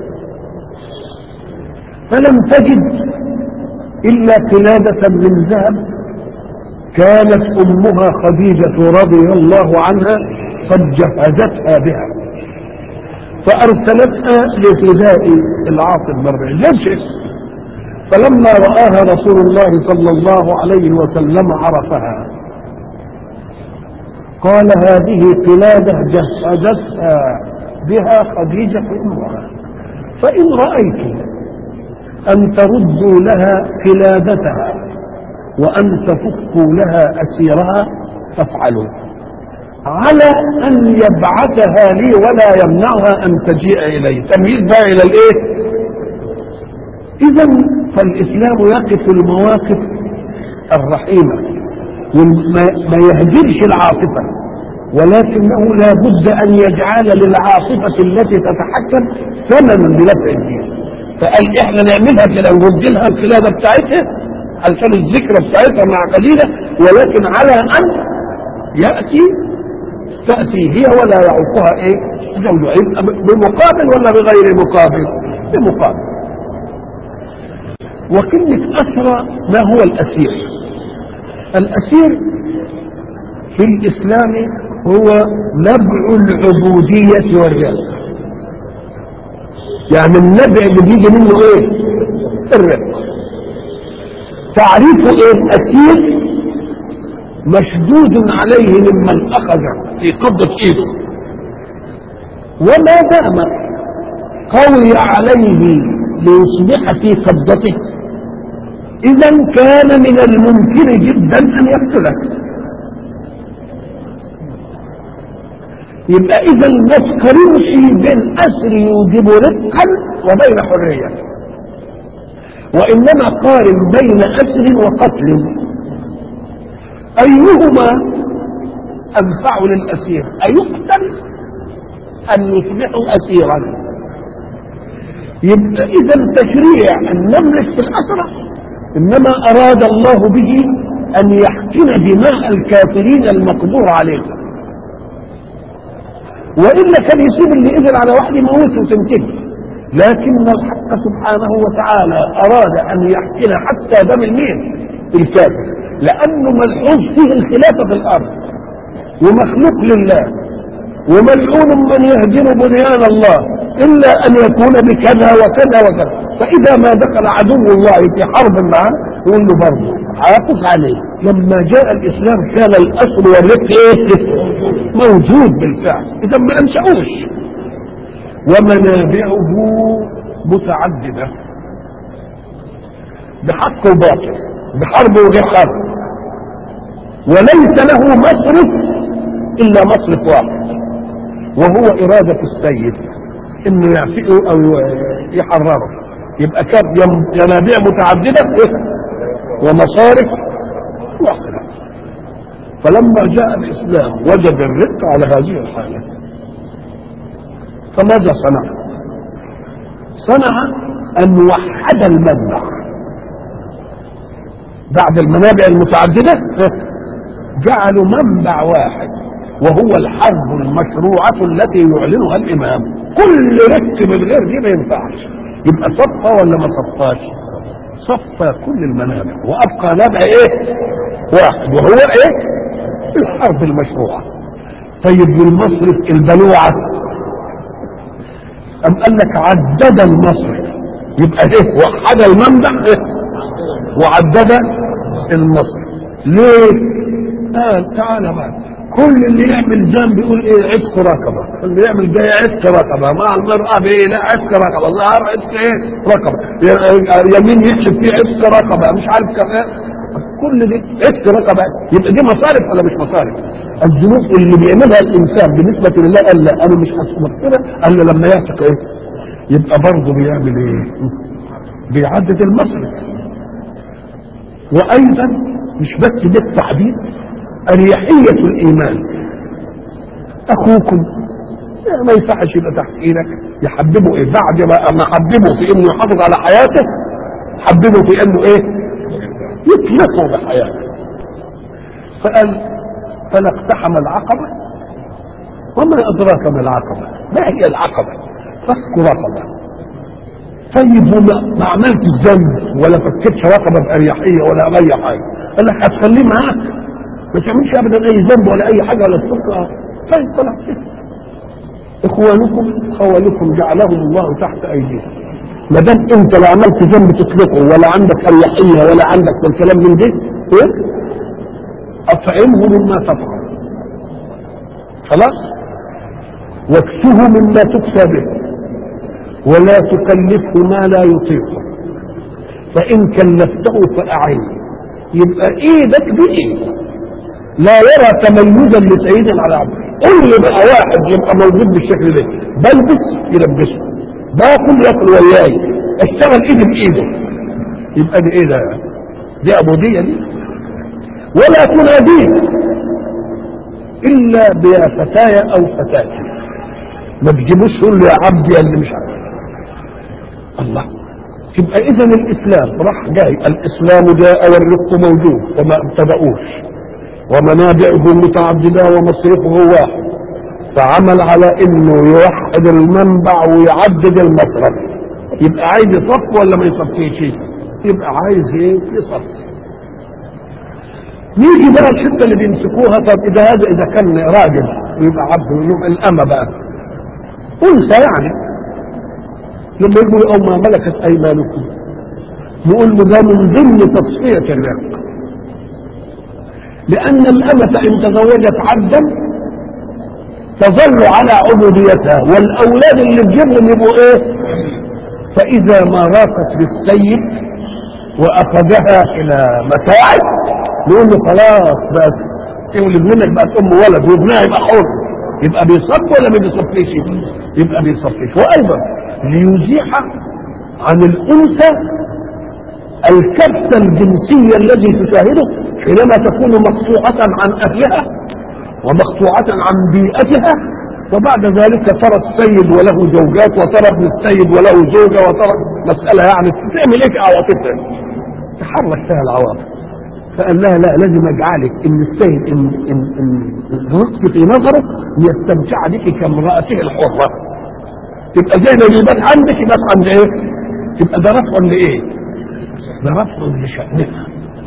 فلم تجد الا قلادة من ذهب كانت امها خديجة رضي الله عنها قد جهزتها بها، فارسلتها لفداء العاص بن الربيع جيش. فلما رآها رسول الله صلى الله عليه وسلم عرفها قال هذه قلادة جهزتها بها خديجة امها، فإن رأيتم أن تردوا لها قلادتها وأن تفكوا لها أسيرها فافعلوا، على أن يبعثها لي ولا يمنعها أن تجيء إلي. تمييز بقى إلى الإيه؟ إذا فالإسلام يقف المواقف الرحيمة وما يهجرش العاطفة، ولكنه لا بد أن يجعل للعاطفة التي تتحكم ثمنا بنفع الدين. فقال إحنا نعملها كده ونرد لها القلادة بتاعتها علشان الذكرى بتاعتها مع قليلة، ولكن على أن تأتي هي ولا يعوقها إيه؟ زوجها، بمقابل ولا بغير مقابل؟ بمقابل. وكلمة أسرى ما هو الأسير؟ الأسير في الإسلام هو نبع العبودية والرق، يعني النبع اللي بيجي منه ايه؟ الرق. تعريفه ايه الأسير؟ مشدود عليه ممن أخذ في قبضة ايده، وما دام قوي عليه ليصبح في قبضته إذا كان من الممكن جدا أن يقتلك. يبقى إذا ما تقارنش بين أسر يوجب رقا وبين حرية، وإنما قارن بين أسر وقتل، أيهما أنفع للأسير؟ أيقتل أن يصبح أسيرا؟ يبقى إذا تشريع النملك في الأسرة إنما أراد الله به أن يحقن دماء الكافرين المقدور عليهم، وإلا كان يسيب اللي قدر على واحد يموته وتنتهي. لكن الحق سبحانه وتعالى أراد أن يحقن حتى دم المين؟ الكافر، لأنه ملحوظ فيه الخلافة في الأرض ومخلوق لله وملعون من يهدم بنيان الله إلا أن يكون بكذا وكذا وكذا. فإذا ما دخل عدو الله في حرب معه يقول له برضه عاطف عليه. لما جاء الإسلام كان الأصل والرق موجود بالفعل، إذا ما أنشأوش. ومنابعه متعددة بحق وباطل، بحرب وغير حرب، وليس له مصرف إلا مصرف واحد وهو إرادة السيد إنه يعفئه أو يحرره. يبقى كان ينابيع متعددة ومصارف واحدة. فلما جاء الإسلام وجد الرق على هذه الحالة، فماذا صنع؟ صنع أن وحد المنبع بعد المنابع المتعددة، جعلوا منبع واحد وهو الحرب المشروعة التي يعلنها الإمام. كل رق من غير دي ما ينفعش. يبقى صفى ولا ما صفاش؟ صفى كل المنابع وأبقى نبع إيه؟ واحد وهو إيه؟ الحرب المشروعة. طيب والمصرف البلوعة أم قال لك عدد المصرف، يبقى إيه؟ وحد المنبع إيه؟ وعدد المصرف. ليه؟ قال تعالى بقى كل اللي يعمل ذنب يقول ايه؟ عتق رقبه. اللي يعمل جاي عتق رقبه، مع المراه بايه؟ لا عتق رقبه، ظهر عتق ايه؟ رقبه، يمين يحسب فيه عتق رقبه، مش عارف كذا، كل دي عتق رقبه. يبقى دي مصارف ولا مش مصارف؟ الذنوب اللي بيعملها الانسان بالنسبه لله قال لا انا مش هستغفرها الا لما يعتق ايه؟ يبقى برضه بيعمل ايه؟ بيعدد المصرف. وايضا مش بس ده التعبيد، أريحية الإيمان. أخوكم ما ينفعش يبقى تحت إيدك، يحببه إيه؟ بعد ما حببه في إنه يحافظ على حياته حببه في إنه إيه؟ يطلقه بحياته. فقال فلا اقتحم العقبة وما أدراك ما العقبة. ما هي العقبة؟ فك رقبة. طيب ما عملت الذنب ولا فكتش رقبة بأريحية ولا أي حاجة، قال لك هتخليه معاك ما تعملش ابدا اي ذنب ولا اي حاجه ولا تفكها. طيب طلع كده اخوانكم خوالكم جعلهم الله تحت ايديكم. ما دام انت لا عملت ذنب تطلقه ولا عندك اريحيه ولا عندك الكلام من ده، ايه؟ اطعمه مما تطعم، خلاص، واكسه مما تكسى به، ولا تكلفه ما لا يطيقه، فإن كلفته فأعين. يبقى ايدك بايد، لا يرى تميزا لسيد على عبد. قل لي بقى واحد يبقى موجود بالشكل ده، بلبس يلبسه، باكل ياكل وياي، اشتغل ايدي بايده، يبقى دي ايه ده؟ دي عبوديه دي. ولا تناديه الا بيا فتايا او فتاتي، ما تجيبوش تقول له يا عبدي اللي مش عارف الله. يبقى اذا الاسلام راح جاي، الاسلام جاء والرق موجود وما ابتدأوش، ومنابعه متعدده ومصرفه واحد، فعمل على انه يوحد المنبع ويعدد المصرف. يبقى عايز يصف ولا ما يصفيش؟ يبقى عايز ايه؟ يصف. نيجي بقى الحته اللي بيمسكوها، طب اذا كان راجل يبقى عبد، الامه بقى انثى يعني، لما يقولوا او ما ملكت ايمانكم نقول له ده من ضمن تصفيه الرق، لان الامه ان تزوجت عبدا تظل على عبوديتها، والاولاد اللي تجيبهم يبقوا ايه؟ فاذا ما راقت بالسيد واخذها الى متاعب نقول له خلاص بقى تولد منك بقت ام ولد وابنها يبقى حر. يبقى بيصف ولا ما بيصفيش؟ يبقى بيصفيش. وايضا ليزيح عن الانثى الكبت الجنسي الذي تشاهده حينما تكون مقطوعه عن اهلها ومقطوعه عن بيئتها، وبعد ذلك ترى السيد وله زوجات، وترى ابن السيد وله زوجه، وترى مساله يعني تعمل ايه في عواطفها؟ تحرك فيها العواطف. فقال لها لا، لازم اجعلك ان السيد ان رزقك في نظره يستمتع بك كامرأته الحرة. تبقى زي ما يبات عندك يبات عند ايه؟ تبقى ده رفع لايه؟ ده رفع لشأنها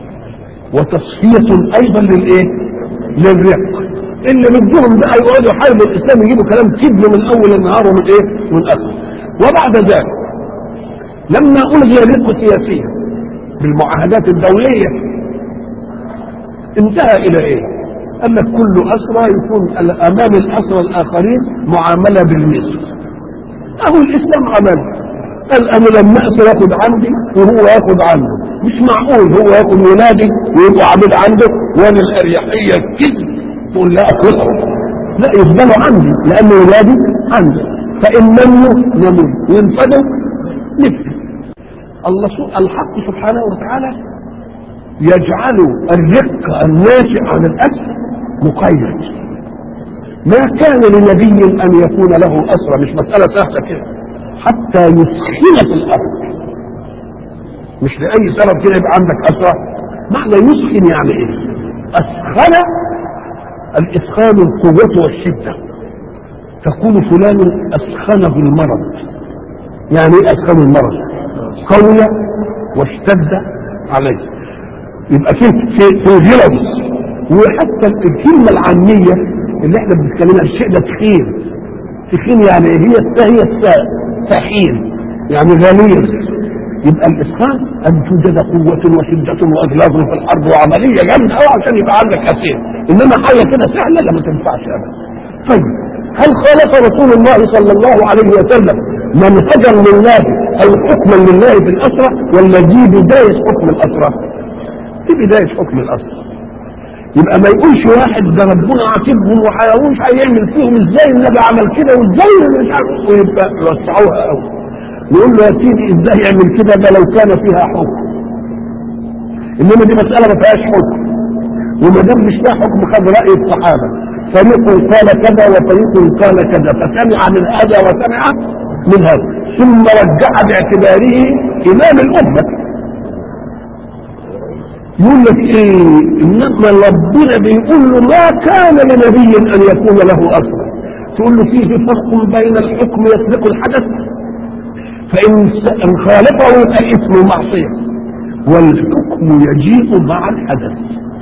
وتصفية ايضا للايه؟ للرق. اللي بدهم بقى يقعدوا يحاربوا الاسلام يجيبوا كلام كذب من اول النهار ومن ايه؟ ومن اخر. وبعد ذلك لما الغي الرق سياسيا بالمعاهدات الدوليه انتهى الى ايه؟ قال لك كل اسرى يكون امام الاسرى الاخرين معامله بالمثل. اهو الاسلام عمل، قال انا لما اسر ياخد عندي وهو ياخد عنده، مش معقول هو ياخد ولادي ويبقوا عبيد عنده وانا الاريحيه الكذب تقول لا اخذهم، لا يفضلوا عندي لان ولادي عندي، فان منوا نموا وينفدوا نفسي. الله الحق سبحانه وتعالى يجعل الرق الناشئ عن الأسر مقيد. ما كان لنبي أن يكون له أسرى، مش مسألة سهلة كده، حتى يسخن في الأرض. مش لأي سبب كده يبقى عندك أسرى. معنى يسخن يعني إيه؟ أسخن، الإسخان القوة والشدة. تقول فلان أسخنه المرض، يعني إيه أسخن المرض؟ قوي واشتد عليه. يبقى في غلظ. وحتى الكلمه العاميه اللي احنا بنتكلمها الشيء ده تخين. تخين يعني هي سخين يعني غليظ. يبقى الاسخان ان توجد قوه وشده واغلاظ في الحرب وعمليه جامده قوي عشان يبقى عندك اسير، انما حاجه كده سهله لا ما تنفعش ابدا. طيب هل خالف رسول الله صلى الله عليه وسلم منهجا لله او حكما لله في الاسرى، ولا دي بدايه حكم الاسرى؟ في بداية حكم الأصل. يبقى ما يقولش واحد ده ربنا عاتبهم وحيوانش هيعمل فيهم ازاي النبي عمل كده وازاي مش عارف، ويبقى يوسعوها قوي. نقول له يا سيدي ازاي يعمل كده ده لو كان فيها حكم، انما دي مسألة ما فيهاش حكم، وما دام مش فيها حكم خد رأي الصحابة، فريق قال كذا وفريق قال كذا، فسمع من هذا وسمع من هذا، ثم رجع باعتباره إمام الأمة. يقول لك ايه؟ انما ربنا بيقول له ما كان لنبي ان يكون له اسرى. تقول له فيه فرق بين الحكم يسبق الحدث، فان خالفه يبقى اسمه معصيه، والحكم يجيء مع الحدث.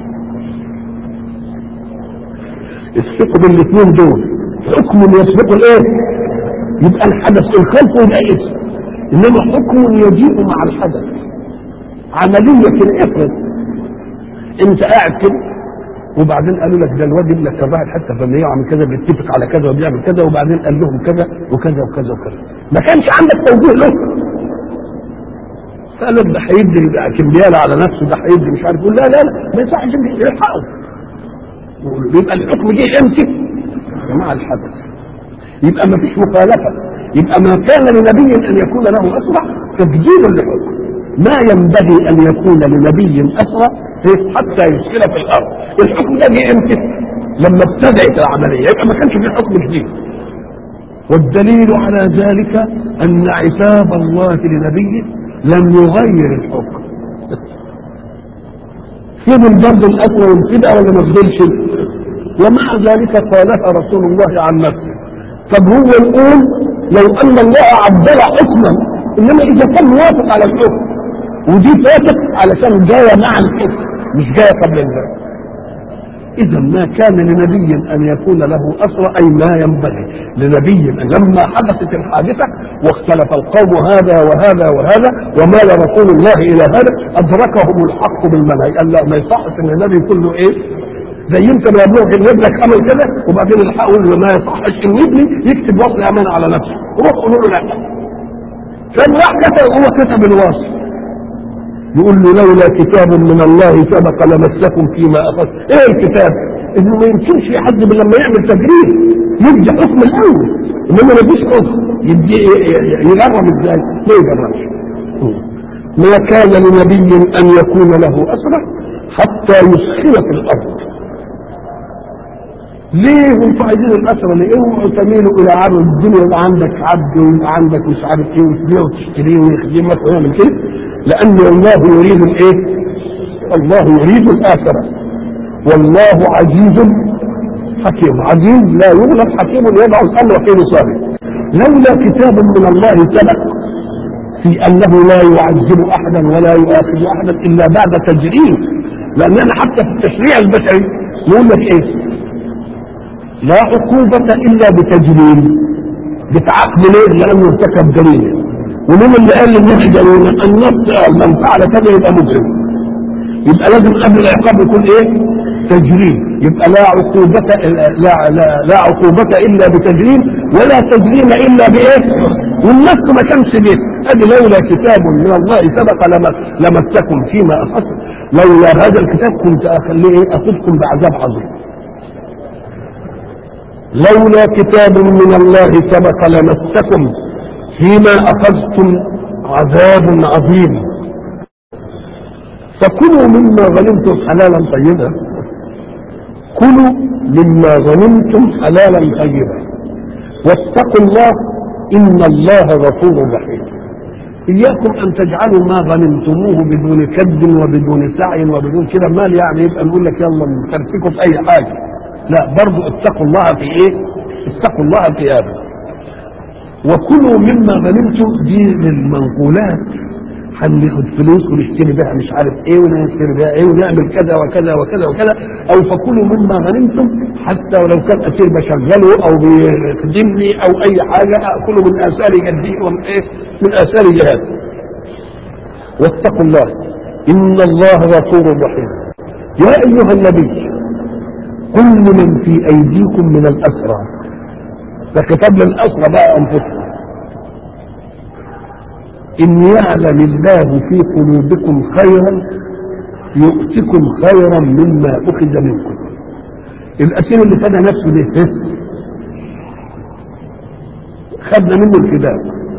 الفرق بين الاثنين دول، حكم يسبق الايه؟ يبقى الحدث، الخلف يبقى اسم، انما حكم يجيء مع الحدث. عمليه افرض انت قاعد كده وبعدين قالوا لك ده الواد ابنك كان راح الحته الفلانيه وعمل كذا بيتفق على كذا وبيعمل كذا، وبعدين قال لهم كذا وكذا وكذا وكذا، ما كانش عندك توجيه له. قال لك ده هيدي كمبياله على نفسه، ده هيدي مش عارف، يقول لا لا لا ما يصحش يلحقه. يبقى الحكم جه امتى؟ مع الحدث. يبقى ما فيش مخالفه، يبقى ما كان لنبي ان يكون له اسرى تبديل للحكم. ما ينبغي ان يكون لنبي اسرى حتى يسكن في الارض. الحكم ده جه امتى؟ لما ابتدأت العمليه، يبقى ما كانش في حكم جديد. والدليل على ذلك ان عتاب الله لنبيه لم يغير الحكم. فضل برضه الاسرى والفداء ولا ما فضلش؟ ومع ذلك قالها رسول الله عن نفسه. طب هو يقول لو ان الله عدل حكما، انما اذا كان موافق على الحكم ودي فاتت علشان جايه مع الحكم مش جايه قبل الله. اذا ما كان لنبي ان يكون له اسرى، اي ما ينبغي لنبي لما حدثت الحادثه واختلف القوم هذا وهذا وهذا ومال رسول الله الى هذا، ادركهم الحق بالمنهج. قال لا ما يصحش ان النبي يكون له ايه؟ زي انت ما يبلغ ان ابنك عمل كذا وبعدين الحق يقول له ما يصحش ان ابني يكتب وصل امانه على نفسه، روح قولوا له لا. كان راح كتب، هو كتب الوصل، يقول له لولا كتاب من الله سبق لمسكم فيما اخذ. ايه الكتاب؟ انه ما يمكنش حد من لما يعمل تجريد يدي حكم الاول، انما ما فيش حكم يدي يجرب ازاي؟ ما يجربش. ما كان لنبي ان يكون له اسرى حتى يسخن في الارض. ليه انتوا عايزين الاسرى؟ ليه اوعوا تميلوا الى عرض الدنيا يبقى عندك عبد ويبقى عندك مش عارف ايه وتبيعه وتشتريه ويخدمك ويعمل كده، لان الله يريد الايه؟ الله يريد الاخره، والله عزيز حكيم. عزيز لا يغلب، حكيم يضع الامر في نصابه. لولا كتاب من الله سبق في انه لا يعذب احدا ولا يؤاخذ احدا الا بعد تجريم، لاننا حتى في التشريع البشري يقول لك ايه؟ لا عقوبة إلا بتجريم. بتعاقب ليه؟ لأنه ارتكب جريمة. ومن اللي قال للناس جريمة؟ النص من فعل كذا يبقى مجرم. يبقى لازم قبل العقاب يكون إيه؟ تجريم. يبقى لا عقوبة إلا بتجريم، ولا تجريم إلا بإيه؟ والنص ما كانش به. أدي لولا كتاب من الله سبق لمسكم فيما أخذتم. لولا هذا الكتاب كنت أخذكم بعذاب عظيم. لولا كتاب من الله سبق لمسكم فيما أخذتم عذاب عظيم. فكلوا مما غنمتم حلالا طيبا. كلوا مما غنمتم حلالا طيبا واتقوا الله إن الله غفور رحيم. إياكم أن تجعلوا ما غنمتموه بدون كد وبدون سعي وبدون كده مال، يعني يبقى نقول لك يلا نمسكوا في أي حاجة. لا، برضو اتقوا الله في ايه؟ اتقوا الله في هذا. وكلوا مما غنمتم دي للمنقولات، هناخد فلوس ونشتري بها مش عارف ايه ونشتري بها ايه ونعمل كذا وكذا وكذا وكذا. او فكلوا مما غنمتم، حتى ولو كان اسير بشغله او بيخدمني او اي حاجه اكله من اثار جدي ومن ايه؟ من اثار جهاد. واتقوا الله ان الله غفور رحيم. يا ايها النبي كل من في ايديكم من الاسرى، ده كتاب للاسرى بقى انفسكم، ان يعلم الله في قلوبكم خيرا يؤتكم خيرا مما اخذ منكم. الاسير اللي فدى نفسه ده خدنا منه الفداء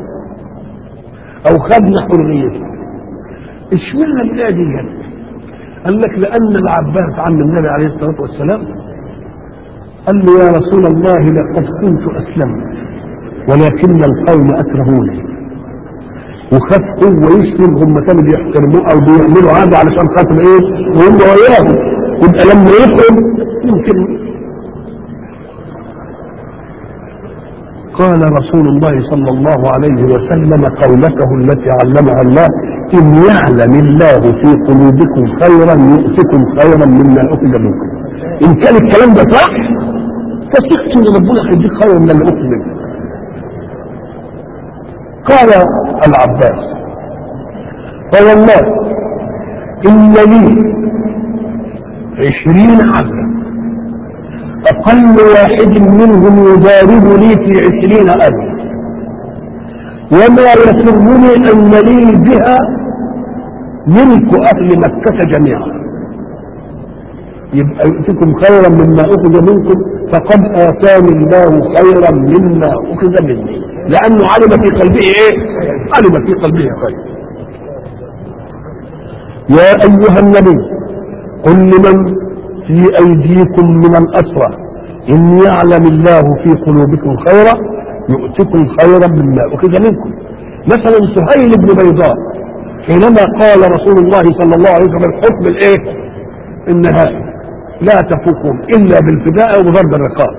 او خدنا حريته. اشمعنى الايه دي؟ قال لك لأن العباس عم النبي عليه الصلاة والسلام قال له يا رسول الله لقد كنت أسلمت ولكن القوم أكرهوني. وخاف هو يسلم، هم كانوا بيحترموه أو بيعملوا هذا علشان خاطر إيه؟ وهم وياهم. يبقى لما يفهم يمكن. قال رسول الله صلى الله عليه وسلم قولته التي علمها الله: إن يعلم الله في قلوبكم خيرا يؤتكم خيرا مما أخذ منكم. إن كان الكلام ده صح فثقت إن ربنا هيديك خيرا من اللي أخذ منكم. قال العباس: فوالله إن لي 20 عبدا، أقل واحد منهم يضارب لي في 20,000، وما يسرني أن لي بها ملك أهل مكة جميعا. يبقى يؤتكم خيرا مما أخذ منكم فقد آتاني الله خيرا مما أخذ مني، لأنه علم في قلبه إيه؟ علم في قلبه خير. يا أيها النبي قل لمن في أيديكم من الأسرى إن يعلم الله في قلوبكم خيرا يؤتكم خيرا مما أخذ منكم. مثلا سهيل بن بيضاء حينما قال رسول الله صلى الله عليه وسلم الحكم الإيه؟ النهائي لا تفوقهم إلا بالفداء وضرب الرقاب،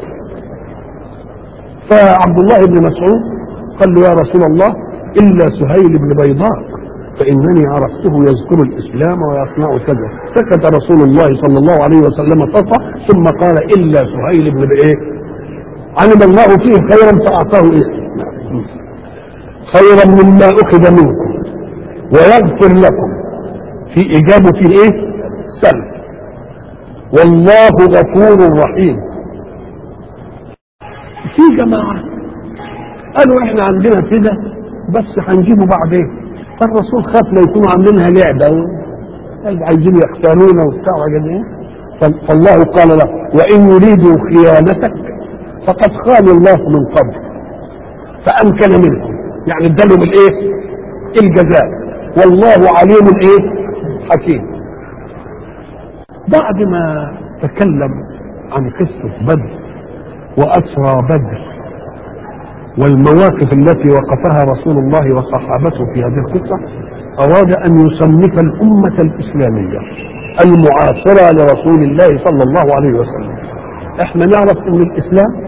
فعبد الله بن مسعود قال له يا رسول الله إلا سهيل بن بيضاء فإنني عرفته يذكر الإسلام ويصنع كذا. سكت رسول الله صلى الله عليه وسلم فصح ثم قال إلا سهيل بن إيه؟ علم الله فيه خيرا فأعطاه إيه؟ خيرا مما أخذ منكم ويغفر لكم، في إجابة في إيه؟ سلم. والله غفور رحيم. في جماعة قالوا احنا عندنا كده بس هنجيبه بعدين، فالرسول خاف لا يكونوا عاملينها لعبة عايزين يختارونا وبتاع وجدين، فالله قال له وإن يريدوا خيانتك فقد خان الله من قبل فأمكن منهم، يعني ادالهم الايه؟ الجزاء، والله عليم ايه؟ حكيم. بعد ما تكلم عن قصة بدر وأسرى بدر والمواقف التي وقفها رسول الله وصحابته في هذه القصة، أراد أن يصنف الأمة الإسلامية المعاصرة لرسول الله صلى الله عليه وسلم. احنا نعرف أن الإسلام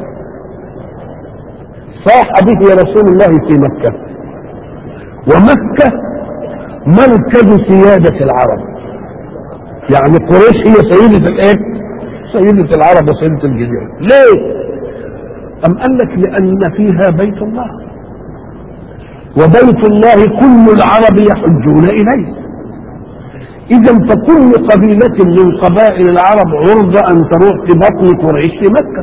صاح به رسول الله في مكة، ومكة مركز سيادة العرب، يعني قريش هي سيدة الايه؟ سيدة العرب وسيدة الجزيرة. ليه؟ أم قال لك لأن فيها بيت الله، وبيت الله كل العرب يحجون إليه، إذا فكل قبيلة من قبائل العرب عرضة أن تروح في بطن قريش في مكة.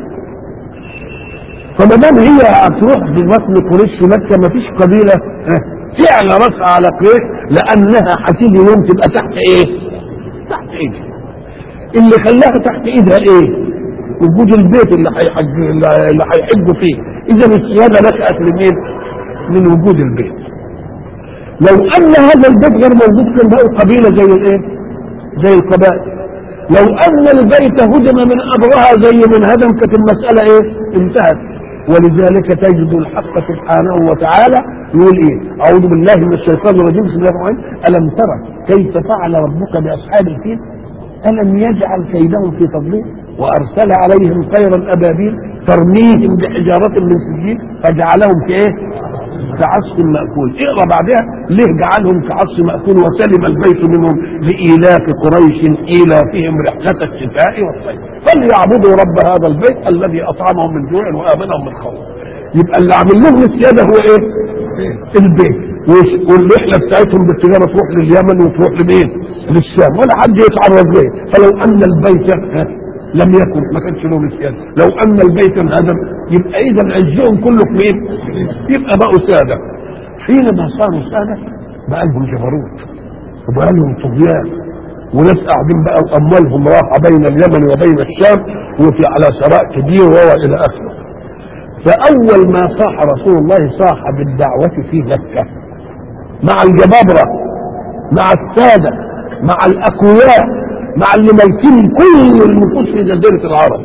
فما دام هي هتروح في بطن قريش في مكة ما فيش قبيلة تعلى راسها على قريش، لأنها هتيجي يوم تبقى تحت إيه؟ تحت إيدها. اللي خلاها تحت إيدها إيه؟ وجود البيت اللي هيحجوا فيه. إذا السيادة نشأت لمين؟ من وجود البيت. لو أن هذا البيت غير موجود كان بقوا قبيلة زي الإيه؟ زي القبائل. لو أن البيت هدم من أبرها زي من هدم كانت المسألة إيه؟ انتهت. ولذلك تجد الحق سبحانه وتعالى يقول إيه؟ أعوذ بالله من الشيطان الرجيم بسم الله الرحمن الرحيم. ألم ترى كيف فعل ربك بأصحاب الفيل؟ ألم يجعل كيدهم في تضليل وأرسل عليهم طيرا أبابيل ترميهم بحجارة من سجيل فجعلهم في إيه؟ كعصف مأكول. اقرأ بعدها ليه جعلهم كعصف مأكول وسلم البيت منهم لإيلاف قريش إيلافهم رحلة الشتاء والصيف فليعبدوا رب هذا البيت الذي أطعمهم من جوع وآمنهم من خوف. يبقى اللي عامل لهم السيادة هو إيه؟ البيت. والرحلة بتاعتهم بالتجارة تروح لليمن وتروح لمين؟ للشام، ولا حد يتعرض ليه. فلو أن البيت لم يكن ما كانش لهم السيادة. لو أن البيت انهدم يبقى إذا عزهم كله في مين؟ يبقى بقوا سادة. حينما صاروا سادة بقى لهم جبروت وبقى لهم طغيان، وناس قاعدين بقى أموالهم راحة بين اليمن وبين الشام وفي على ثراء كبير وإلى آخره. فأول ما صاح رسول الله صاح بالدعوة في مكة مع الجبابرة مع السادة مع الأقوياء مع اللي مالكين كل النفوس في جزيرة العرب.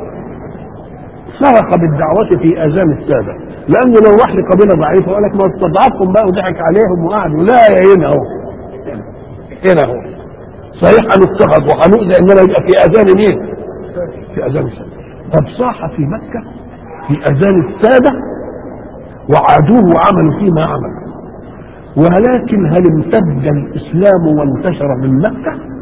صرخ بالدعوة في آذان السادة، لأنه لو راح لقبيلة ضعيفة يقول لك ما استضعفهم بقى وضحك عليهم وقعدوا. لا يا هنا اهو، هنا اهو صحيح هنضطهد وهنؤذى انما يبقى في آذان مين؟ في آذان السادة. طب صاح في مكة في أذان السادة وعادوه وعملوا فيه ما عملوا. ولكن هل امتد الإسلام وانتشر من مكة؟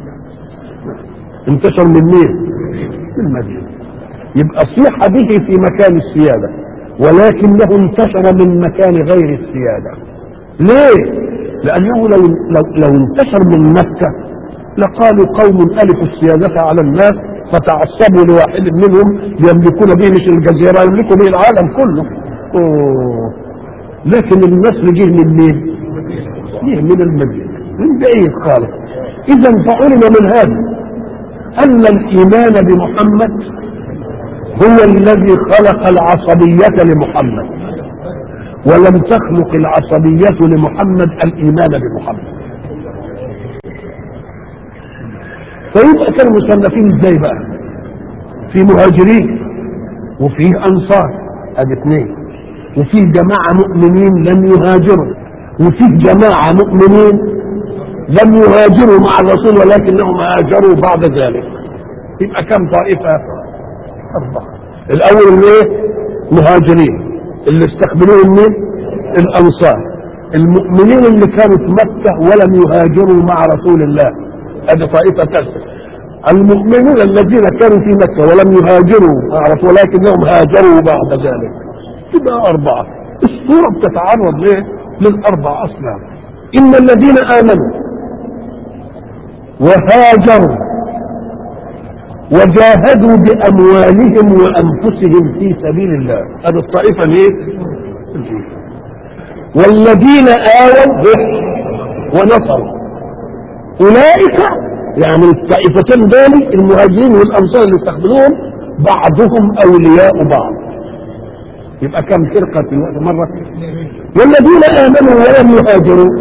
انتشر من مين؟ من المدينة. يبقى صيح به في مكان السيادة ولكنه انتشر من مكان غير السيادة. ليه؟ لأنه لو انتشر من مكة لقالوا قوم ألفوا السيادة على الناس فتعصبوا لواحد منهم يملكون به مش الجزيرة، يملكوا به العالم كله. لكن النصر جه من مين؟ جه من المدينة من بعيد خالص. إذا فعلم من هذا أن الإيمان بمحمد هو الذي خلق العصبية لمحمد، ولم تخلق العصبية لمحمد الإيمان بمحمد. فيبقى كانوا مصنفين ازاي بقى؟ في مهاجرين وفي أنصار، ادي اثنين، وفي جماعة مؤمنين لم يهاجروا، وفي جماعة مؤمنين لم يهاجروا مع الرسول ولكنهم هاجروا بعد ذلك. يبقى كم طائفة؟ 4. الأول الايه؟ مهاجرين اللي استقبلوهم من الأنصار، المؤمنين اللي كانوا في مكة ولم يهاجروا مع رسول الله، هذه طائفة ثالثة. المؤمنون الذين كانوا في مكة ولم يهاجروا مع رسول الله ولكنهم هاجروا بعد ذلك. تبقى 4. الصورة بتتعرض ليه؟ لل4 أصلا. إن الذين آمنوا وهاجروا وجاهدوا بأموالهم وأنفسهم في سبيل الله، هذه الطائفة ليه؟ والذين آووا ونصروا، أولئك يعني الطائفتين دول المهاجرين والأنصار اللي استقبلوهم بعضهم أولياء بعض. يبقى كم فرقة في الوقت مرة؟ والذين آمنوا ولم يهاجروا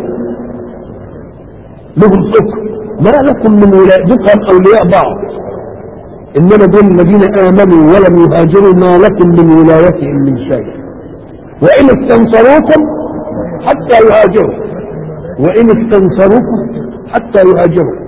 لهم حكم ما لكم من ولادكم أولياء بعض، إنما دول الذين آمنوا ولم يهاجروا ما لكم من ولايتهم من شيء، وإن استنصروكم حتى يهاجروا، وإن استنصروكم حتى يهاجروا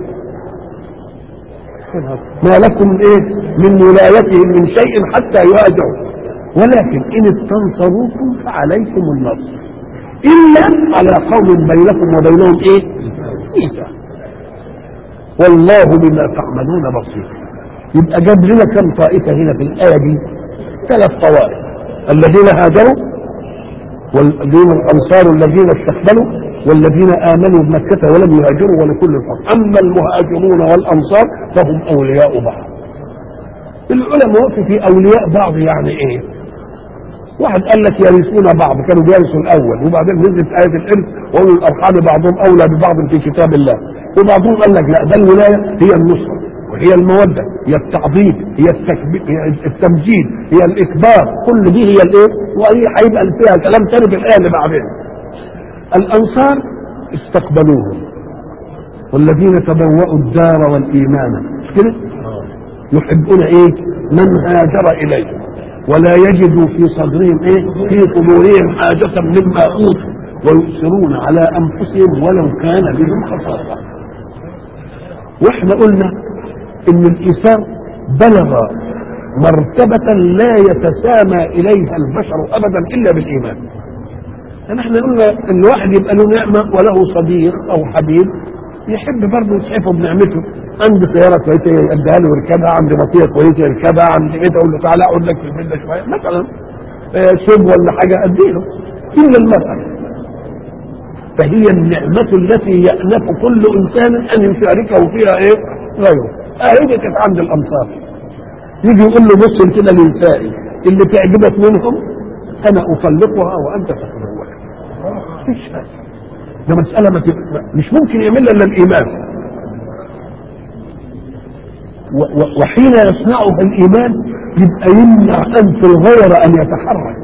ما لكم إيه من ولايتهم من شيء حتى يهاجروا، ولكن إن استنصروكم فعليكم النصر إلا على قوم بينكم وبينهم إيه؟ ميثاق والله بما تعملون بصير. يبقى جاب لنا كم طائفة هنا في الآية دي؟ 3 طوائف: الذين هاجروا، والذين الأنصار الذين استقبلوا، والذين آمنوا بمكة ولم يهاجروا ولكل الفرق. أما المهاجرون والأنصار فهم أولياء بعض. العلماء وقفوا في أولياء بعض يعني إيه؟ واحد قال لك يرثون بعض، كانوا بيرثوا الأول وبعدين نزلت آية الإرث وأولو الأرحام بعضهم أولى ببعض في كتاب الله، وبعضهم قال لك لا، ده الولاية هي النصرة وهي المودة، هي التعظيم، هي التمجيد، هي الإكبار، كل دي هي الإيه؟ وهي هيبقى فيها كلام ثاني في الآية اللي بعدين. الأنصار استقبلوهم، والذين تبوأوا الدار والإيمان مش كده؟ يحبون إيه؟ من هاجر إليه ولا يجدوا في صدرهم إيه؟ في صدورهم حاجة مما أوتوا ويؤثرون على أنفسهم ولو كان بهم خصاصة. وإحنا قلنا إن الإيثار بلغ مرتبة لا يتسامى إليها البشر أبدا إلا بالإيمان. نحن قلنا إن الواحد يبقى له نعمة وله صديق أو حبيب يحب برضه يسعفه بنعمته. عندي سيارة كويسة يديها له يركبها، عندي بطيئة كويسة يركبها، عندي بيت أقول له تعالى أقعد لك في البيت ده شوية مثلا شوب ولا حاجة أديله. إلا المرأة فهي النعمة التي يأنف كل إنسان أن يشاركه فيها إيه؟ غيره. دي كانت عند الأنصار. يجي يقول له بص كده لنسائي اللي تعجبك منهم أنا أطلقها وأنت تتزوجها. مفيش هذا، ده مسألة مش ممكن يعملها إلا الإيمان. وحين يصنعها الإيمان يبقى يمنع أنف الغير أن يتحرك.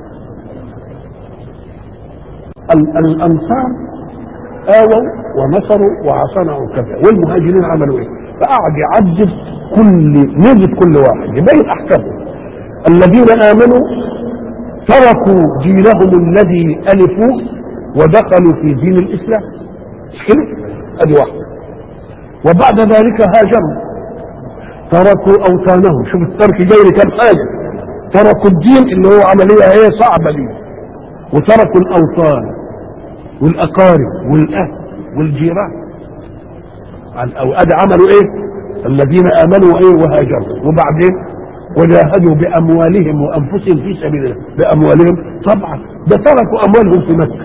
الأنصار آووا ونصروا وصنعوا كذا، والمهاجرين عملوا إيه؟ فقعد يعدد كل واحد يبين أحكامه. الذين آمنوا تركوا دينهم الذي ألفوه ودخلوا في دين الإسلام، مش كده؟ أدي واحدة. وبعد ذلك هاجروا، تركوا أوطانهم. شوف الترك جاي لكم حاجة، تركوا الدين اللي هو عملية هي صعبة ليه، وتركوا الأوطان والأقارب والأهل والجيران. أو أدي عملوا إيه؟ الذين آمنوا إيه وهاجروا، وبعدين وجاهدوا بأموالهم وأنفسهم في سبيل الله. بأموالهم طبعا ده تركوا أموالهم في مكة،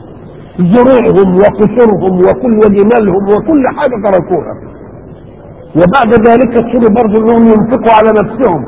زروعهم وقصورهم وكل وجمالهم وكل حاجة تركوها وبعد ذلك اضطروا برضه انهم ينفقوا على نفسهم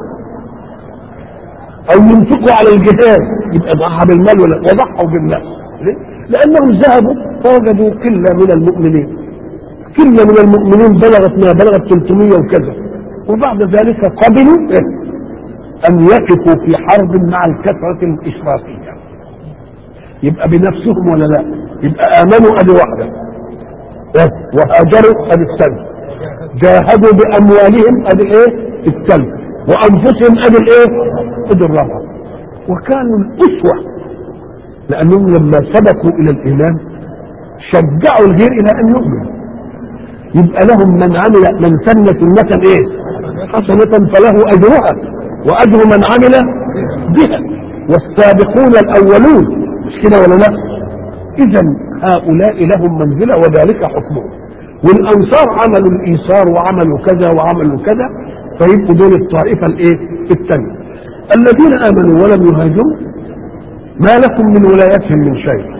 او ينفقوا على الجهاد، يبقى ضحى بالمال ولا وضحوا بالمال. ليه؟ لانهم ذهبوا فوجدوا قله من المؤمنين، قله من المؤمنين بلغت ما بلغت 300 وكذا، وبعد ذلك قبلوا ان يقفوا في حرب مع الكثره الاشرافيه. يبقى بنفسهم ولا لا؟ يبقى امنوا ادي واحده، وهاجروا ادي الثانيه، جاهدوا باموالهم ادي الايه؟ الثالثه، وانفسهم ادي الايه؟ ادي الرابعه. وكانوا الاسوه لانهم لما سبقوا الى الايمان شجعوا الغير الى ان يؤمن. يبقى لهم من عمل من سن سنه ايه؟ حسنه فله اجرها واجر من عمل بها والسابقون الاولون، مش كده ولا لا؟ اذا هؤلاء لهم منزله وذلك حكمهم. والانصار عملوا الايثار وعملوا كذا وعملوا كذا، فيبقوا دول الطائفه الايه؟ الثانيه. الذين امنوا ولم يهاجروا ما لكم من ولايتهم من شيء.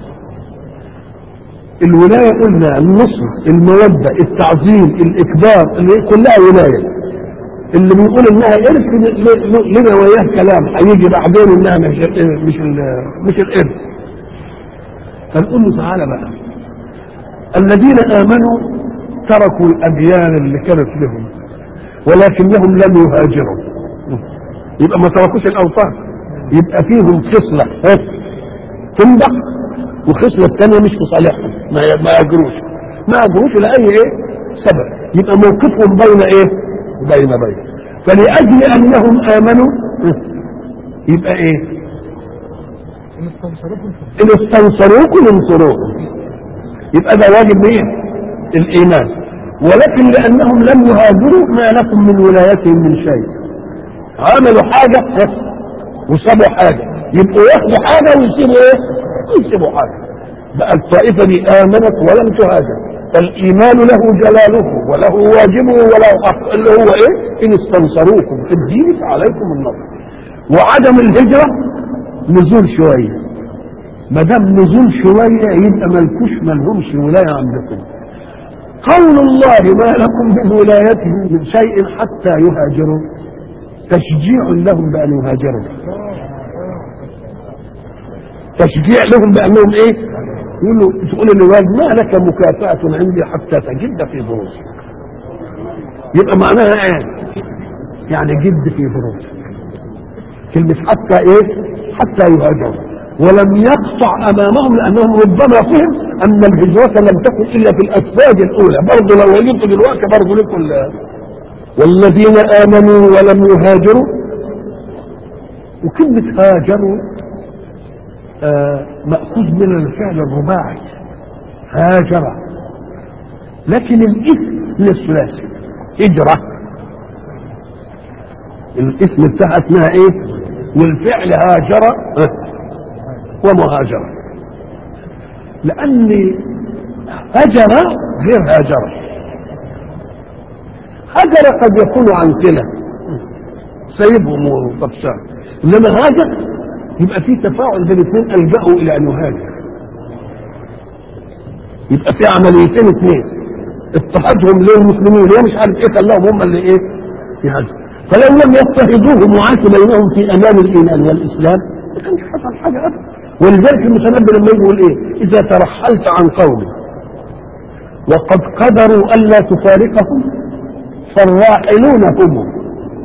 الولايه قلنا النصر، الموده، التعظيم، الاكبار، اللي كلها ولايه. اللي بيقول انها ارث لنا وياه كلام هيجي بعدين انها مش الارث. فنقول له تعالى بقى، الذين امنوا تركوا الاديان اللي كانت لهم ولكنهم لم يهاجروا، يبقى ما تركوش الاوطان، يبقى فيهم خصله تنبع وخصله الثانيه مش في صالحهم، ما يهاجروش لاي ايه سبب. يبقى موقفهم بين ايه؟ بين فلأجل أنهم آمنوا يبقى إيه؟ إن استنصروكم انصروهم، يبقى ده واجب إيه؟ الإيمان. ولكن لأنهم لم يهاجروا ما لكم من ولايتهم من شيء. عملوا حاجة وسابوا حاجة، يبقوا ياخدوا حاجة ويسيبوا إيه؟ ويسيبوا حاجة. بقى الطائفة دي آمنت ولم تهاجر، فالإيمان له جلاله وله واجبه وله حق، اللي هو إيه؟ إن استنصروكم في الدين فعليكم النصر. وعدم الهجرة نزول شوية، ما دام نزول شوية يبقى ملهمش ولاية عندكم. قول الله ما لكم من ولايته من شيء حتى يهاجروا تشجيع لهم بأن يهاجروا، تشجيع لهم بأنهم إيه؟ تقول للوالد ما لك مكافأة عندي حتى تجد في دروسك. يبقى معناها ايه؟ يعني جد في دروسك. كلمة حتى ايه؟ حتى يهاجروا. ولم يقطع امامهم لانهم ربما فهم ان الهجرة لم تكن الا في الاسباب الاولى، برضه لو هجرتوا دلوقتي برضه لكم. والذين امنوا ولم يهاجروا، وكلمة هاجروا مأخوذ من الفعل الرباعي هاجر، لكن الاسم للثلاثي هجرة، الاسم بتاعها اسمها ايه؟ والفعل هاجر ومهاجرة، لأن هجر غير هاجر. هجر قد يكون عن كلا سيبهم وطبشان، إنما هاجر يبقى في تفاعل بين الاثنين، الجأوا الى ان يهاجر، يبقى في عمليتين اثنين، اضطهادهم للمسلمين هي مش عارف ايه خلاهم هم اللي ايه يهاجروا. فلو لم يضطهدوهم وعاشوا بينهم في امان الايمان والاسلام ما كانش حصل حاجه ابدا. ولذلك المتنبي لما يقول ايه؟ اذا ترحلت عن قوم وقد قدروا الا تفارقهم فالراحلون هم،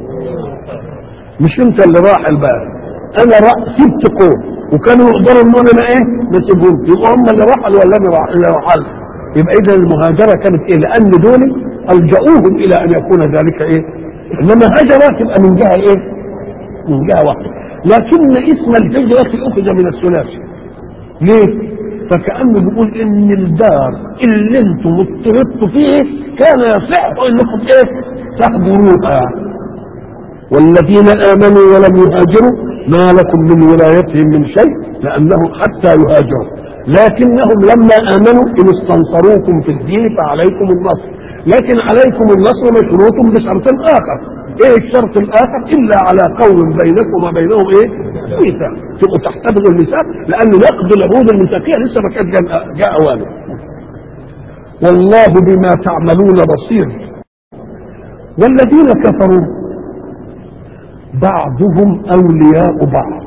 مش انت اللي راحل بقى، انا سبت قوم وكانوا يقدروا ان انا ايه ما سيبهم، يبقى هم اللي رحلوا ولا انا اللي رحل. يبقى اذا المهاجره كانت ايه؟ لان دول الجؤوهم الى ان يكون ذلك ايه؟ انما هجره تبقى من جهه ايه؟ من جهه واحده. لكن اسم الهجره اخذ من الثلاثي. ليه؟ فكانه بيقول ان الدار اللي انتم اضطردتوا فيه كان يصح انكم ايه؟ تهجروها. والذين امنوا ولم يهاجروا ما لكم من ولايتهم من شيء لأنه حتى يهاجروا، لكنهم لما آمنوا إن استنصروكم في الدين فعليكم النصر. لكن عليكم النصر مشروط بشرط آخر. إيه الشرط الآخر؟ إلا على قول بينكم وبينهم إيه؟ ميثاق، تبقوا تحتفظوا الميثاق، لأن نقض العهود الميثاقية لسه ما كانت جاء أوانه. والله بما تعملون بصير. والذين كفروا بعضهم اولياء بعض.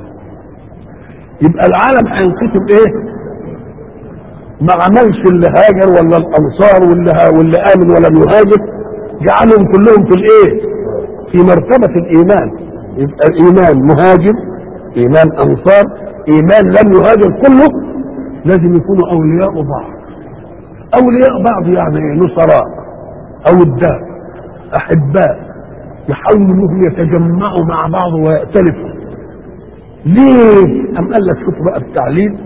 يبقى العالم هينقسم ايه؟ ما عملش اللي هاجر ولا الانصار واللي امن ولا يهاجر، جعلهم كلهم في الايه؟ في مرتبه الايمان. يبقى الايمان مهاجر، ايمان انصار، ايمان لم يهاجر، كله لازم يكونوا اولياء بعض. اولياء بعض يعني ايه؟ نصراء، اوداء، احباء، يحاولوا انهم يتجمعوا مع بعض ويأتلفوا. ليه؟ ام قال لك شوف بقى التعليل: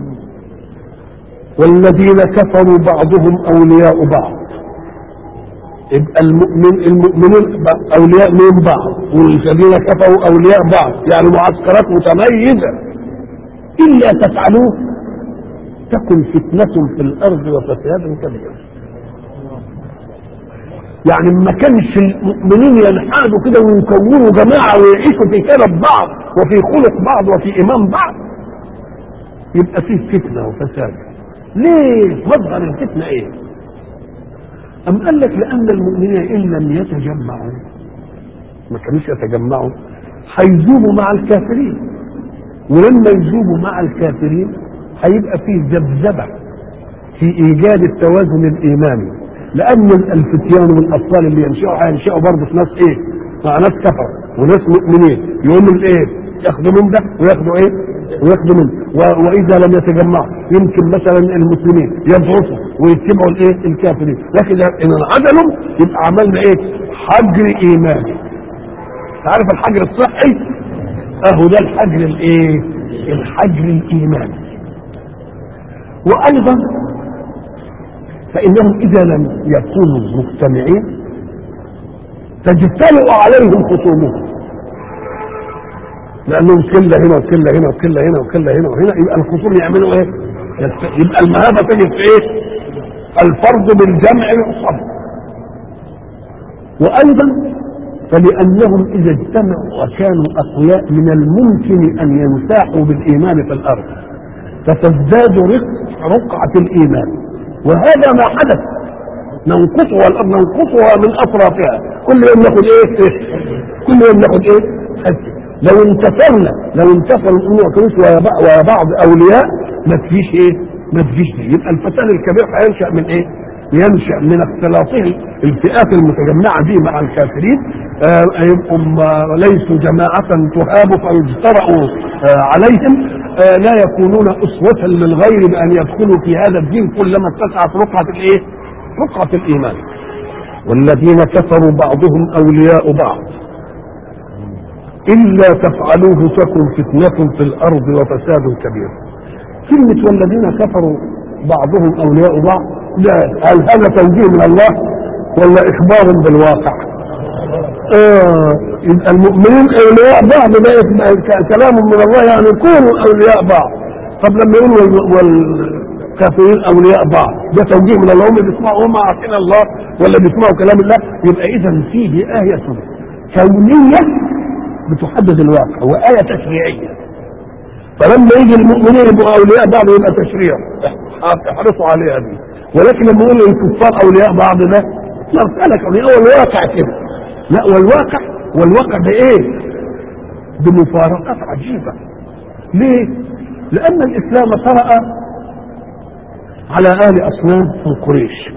والذين كفروا بعضهم اولياء بعض. يبقى المؤمنين اولياء من بعض، والذين كفروا اولياء بعض، يعني معسكرات متميزه. الا تفعلوه تكن فتنه في الارض وفساد كبير. يعني ما كانش المؤمنين ينحازوا كده ويكونوا جماعه ويعيشوا في كلام بعض وفي خلق بعض وفي ايمان بعض، يبقى فيه فتنه وفساد. ليه؟ مظهر الفتنه ايه؟ أم قال لك لأن المؤمنين إن لم يتجمعوا، ما كانوش يتجمعوا، هيذوبوا مع الكافرين، ولما يذوبوا مع الكافرين هيبقى فيه ذبذبة في إيجاد التوازن الإيماني، لأن الفتيان والأطفال اللي هينشأوا برضه في ناس إيه؟ مع ناس كفر وناس مؤمنين، يقوموا الإيه؟ ياخدوا من ده وياخدوا إيه؟ وياخدوا منه. واذا لم يتجمعوا يمكن مثلا المسلمين يضعفوا ويتبعوا الايه؟ الكافرين، لكن ان انعزلوا يبقى عملنا ايه؟ حجر ايماني. تعرف الحجر الصحي؟ اهو ده الحجر الايه؟ الحجر الايماني. وايضا فانهم اذا لم يكونوا مجتمعين تجتمع عليهم خصومهم، لانهم كله هنا وكله هنا وكله هنا وكله هنا وهنا، يبقى الخصوم يعملوا ايه؟ يبقى المهابه تجد في ايه؟ الفرض بالجمع يعصب. وايضا فلانهم اذا اجتمعوا وكانوا اقوياء من الممكن ان ينساحوا بالايمان في الارض فتزداد رقعه الايمان، وهذا ما حدث. ننقصها الارض، ننقصها من اطرافها، كل يوم ناخد ايه؟ كل يوم ناخد ايه؟ لو انتصروا الامور كانوش ويا بعض اولياء ما تجيش ايه؟ ما تجيش دي. يبقى الفساد الكبير هينشا من ايه؟ ينشا من اختلاطه الفئات المتجمعه دي مع الكافرين. يبقوا ليسوا جماعه تهاب فيجترأوا عليهم، لا يكونون اسوه للغير بان يدخلوا في هذا الدين كلما اتسعت رقعه الايه؟ رقعه الايمان. والذين كفروا بعضهم اولياء بعض إلا تفعلوه تكن فتنة في الأرض وفساد كبير. كلمة والذين كفروا بعضهم أولياء بعض، هل هذا توجيه من الله ولا إخبار بالواقع؟ يبقى المؤمنين أولياء بعض، ده كلام من الله، يعني كونوا أولياء بعض. طب لما يقولوا والكافرين أولياء بعض، ده توجيه من الله؟ هم بيسمعوا، هم عارفين الله ولا بيسمعوا كلام الله؟ يبقى إذا فيه آية كونية بتحدد الواقع وآية تشريعية. فلما يجي المؤمنين يبقوا أولياء بعض يبقى تشريع، احرصوا عليها دي. ولكن لما يقول الكفار أولياء بعض ده مسألة كونية، والواقع كده. لا، والواقع بإيه؟ بمفارقات عجيبة. ليه؟ لأن الإسلام طرأ على آل أصنام من قريش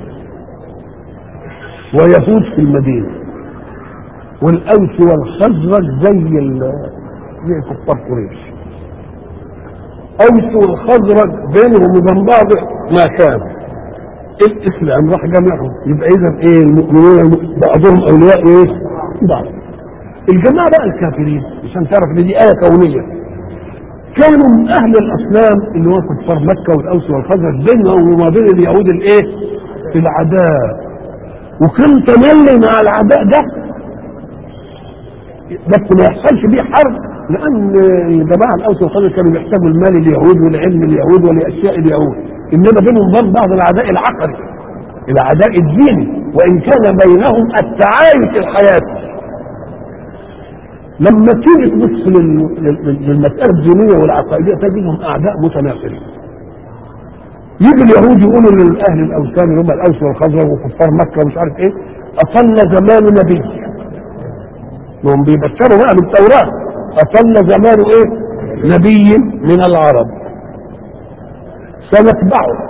ويهود في المدينة، والأوس والخزرج زي كفار قريش. أوس والخزرج بينهم وبين بعض ما كان، الإسلام راح جمعهم. يبقى إذا إيه؟ المؤمنين بعضهم أولياء إيه؟ بعض. الجماعة بقى الكافرين عشان تعرف إن دي آية كونية، كانوا من أهل الأصنام اللي هو كفار مكة والأوس والخزرج، بينهم وما بين اليهود الإيه؟ العداء. وكان تملي مع العداء ده بس ما يحصلش بيه حرب، لان جماعه الاوس والخزرج كانوا بيحتاجوا المال اليهود والعلم اليهود ولاشياء اليهود، انما بينهم ضرب بعض العداء العقدي، العداء الديني، وان كان بينهم التعايش الحياتي. لما تيجي تبص للمساله الدينيه والعقائديه تجدهم اعداء متنافرين. يجي اليهود يقولوا للاهل الاوثان اللي هم الاوس والخزرج وكفار مكه ومش عارف ايه، أطل زمان نبي، هم بيبشروا بقى بالتوراة، أطل زمان إيه؟ نبي من العرب سنتبعه،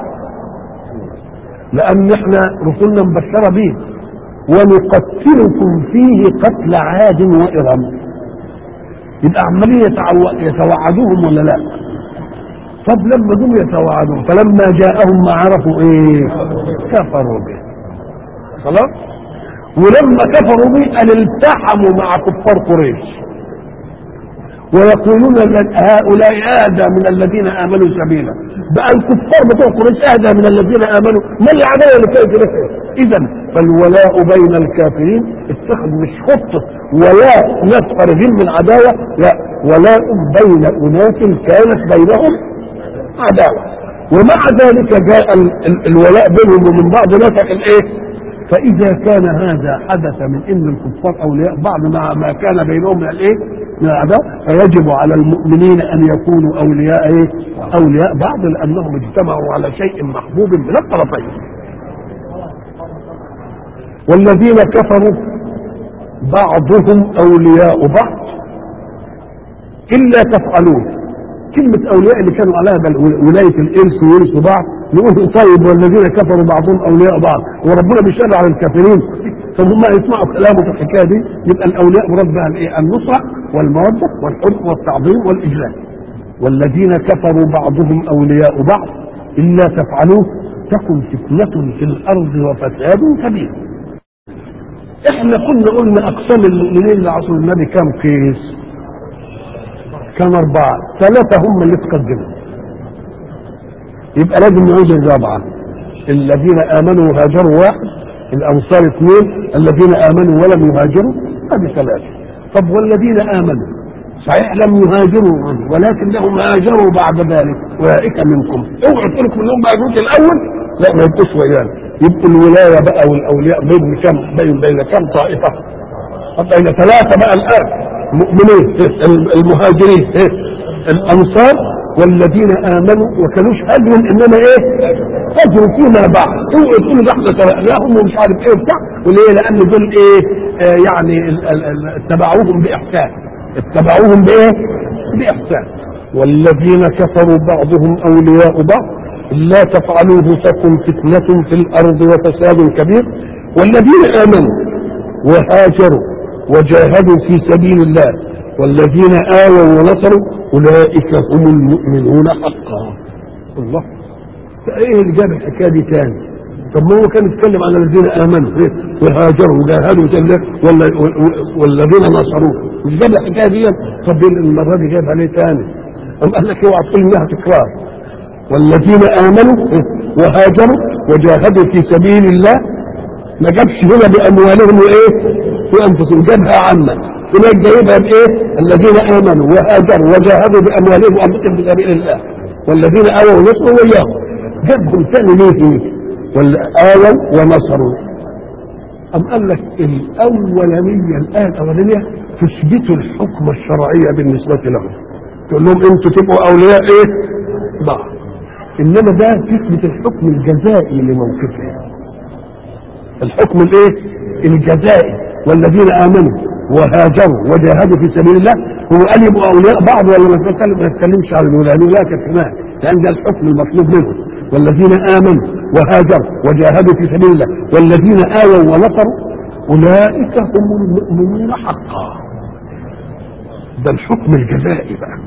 لأن إحنا رسولنا مبشرة به، ونقتلكم فيه قتل عاد وإرم. يبقى عمالين يتوعدوهم ولا لا؟ طب لما دول يتوعدون، فلما جاءهم ما عرفوا ايه؟ كفروا به. خلاص؟ ولما كفروا به قال التحموا مع كفار قريش ويقولون هؤلاء اهدى من الذين امنوا سبيلا. بقى الكفار بتوع قريش اهدى من الذين امنوا، ما العداوه اللي كانت كده؟ اذا فالولاء بين الكافرين اتخذ مش خطه ولاء ناس خارجين من عداوه، لا، ولاء بين اناس كانت بينهم عداوه، ومع ذلك جاء الولاء بينهم ومن بعض نسخ الايه؟ فاذا كان هذا حدث من ان الكفار اولياء بعض مع ما كان بينهم من الايه؟ من العداوه، فيجب على المؤمنين ان يكونوا اولياء ايه؟ اولياء بعض، لانهم اجتمعوا على شيء محبوب من الطرفين. والذين كفروا بعضهم اولياء بعض الا تفعلوه. كلمة اولياء اللي كانوا عليها ولاية الارث ويرثوا بعض، نقول طيب والذين كفروا بعضهم اولياء بعض، وربنا بيشرع على الكافرين، فهم يسمعوا كلامه في الحكايه دي، يبقى الاولياء مراد بها الايه؟ النصرة والمودة والحب والتعظيم والاجلال. والذين كفروا بعضهم اولياء بعض الا تفعلوه تكن فتنة في الارض وفساد كبير. احنا كنا قلنا اقسام المؤمنين لعصر النبي كم قيس؟ كان 4، 3 هم اللي تقدموا، يبقى لازم نعيد الرابعة. الذين آمنوا وهاجروا 1، الأنصار 2، الذين آمنوا ولم يهاجروا هذه 3. طب والذين آمنوا صحيح لم يهاجروا ولكنهم هاجروا بعد ذلك أولئك منكم، اوعوا تقولوا انهم هاجروا الأول، لا ما يبقوش ويانا. يبقوا الولاية بقى والأولياء بين كم طائفة؟ بين 3 بقى الآن، المؤمنين المهاجرين الانصار والذين امنوا وكانوش هاجروا، انما ايه؟ هاجروا فيما بعد. اوعوا تقولوا ده احنا سرقناهم ومش عارف ايه وبتاع، وليه؟ لان دول ايه؟ يعني اتبعوهم باحسان، اتبعوهم بايه؟ باحسان. والذين كفروا بعضهم اولياء بعض لا تفعلوه تكن فتنة في الارض وفساد كبير. والذين امنوا وهاجروا وجاهدوا في سبيل الله والذين آووا ونصروا أولئك هم المؤمنون حقا. الله، ايه اللي جاب الحكايه دي تاني؟ طب ما هو كان يتكلم عن الذين آمنوا وهاجروا وجاهدوا في الله والذين نصروا، مش جاب الحكايه دي؟ طب المره دي جابها ليه تاني؟ أم قال لك اوعى تقول انها تكرار. والذين آمنوا وهاجروا وجاهدوا في سبيل الله، ما جابش هنا بأموالهم وإيه؟ وأنفسهم، جابها عامة. هناك جايبها بإيه؟ الذين آمنوا وهاجروا وجاهدوا بأموالهم وأنفسهم في سبيل الله والذين آووا ونصروا وإياهم. جابهم ثاني ليه؟ آووا ونصروا. أم قال لك الأولانية، الآية الأولانية تثبت الحكم الشرعية بالنسبة لهم، تقول لهم أنتوا تبقوا أولياء إيه؟ بعض. إنما ده تثبت الحكم الجزائي لموقفهم، الحكم الايه؟ الجزائي. والذين امنوا وهاجروا وجاهدوا في سبيل الله، هو قال يبقوا اولياء بعض ولا ما يتكلمش عن الولاء؟ الولاء كمان، لان ده الحكم المطلوب منهم. والذين امنوا وهاجروا وجاهدوا في سبيل الله والذين آووا ونصروا اولئك هم المؤمنون حقا. ده الحكم الجزائي بقى.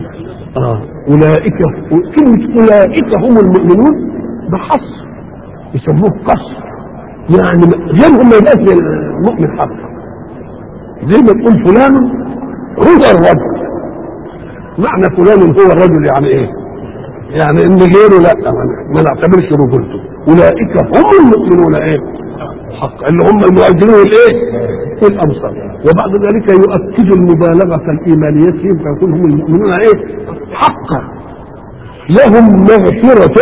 اولئك، كلمه اولئك هم المؤمنون بحصر، يسموه قصر، يعني غيرهم ما يبقاش مؤمن حقا. زي ما تقول فلان هو الرجل، معنى فلان هو الرجل يعني ايه؟ يعني ان غيره لا، ما نعتبرش رجولته. اولئك هم المؤمنون ايه؟ حقا، اللي هم المؤمنون الايه؟ الامصار. وبعد ذلك يؤكد المبالغه الايمانيه فيهم فيكون هم المؤمنون ايه؟ حقا. لهم مغفره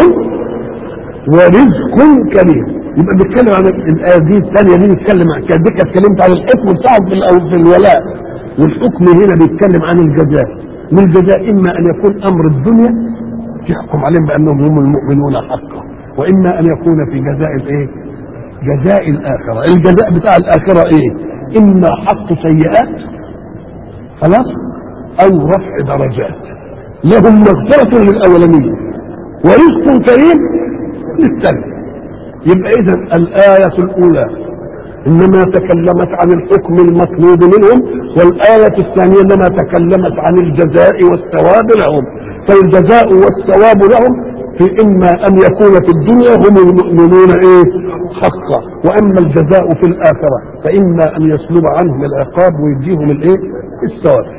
ورزق كريم. يبقى بيتكلم عن الايه دي الثانيه دي، بيتكلم عن كده اتكلمت عن الحكم بتاعه في الولاء، والحكم هنا بيتكلم عن الجزاء. والجزاء اما ان يكون امر الدنيا يحكم عليهم بانهم هم المؤمنون حقا، واما ان يكون في جزاء الايه؟ جزاء الآخرة. الجزاء بتاع الآخرة إيه؟ إما حق سيئات خلاص أو رفع درجات، لهم مغفرة للأولانية ورزق كريم للثانية. يبقى إذا الآية الأولى إنما تكلمت عن الحكم المطلوب منهم، والآية الثانية إنما تكلمت عن الجزاء والثواب لهم. فالجزاء والثواب لهم في إما أن يكون في الدنيا هم المؤمنون إيه حقا، وأما الجزاء في الآخرة فإما أن يسلب عنهم العقاب ويديهم الإيه الثواب.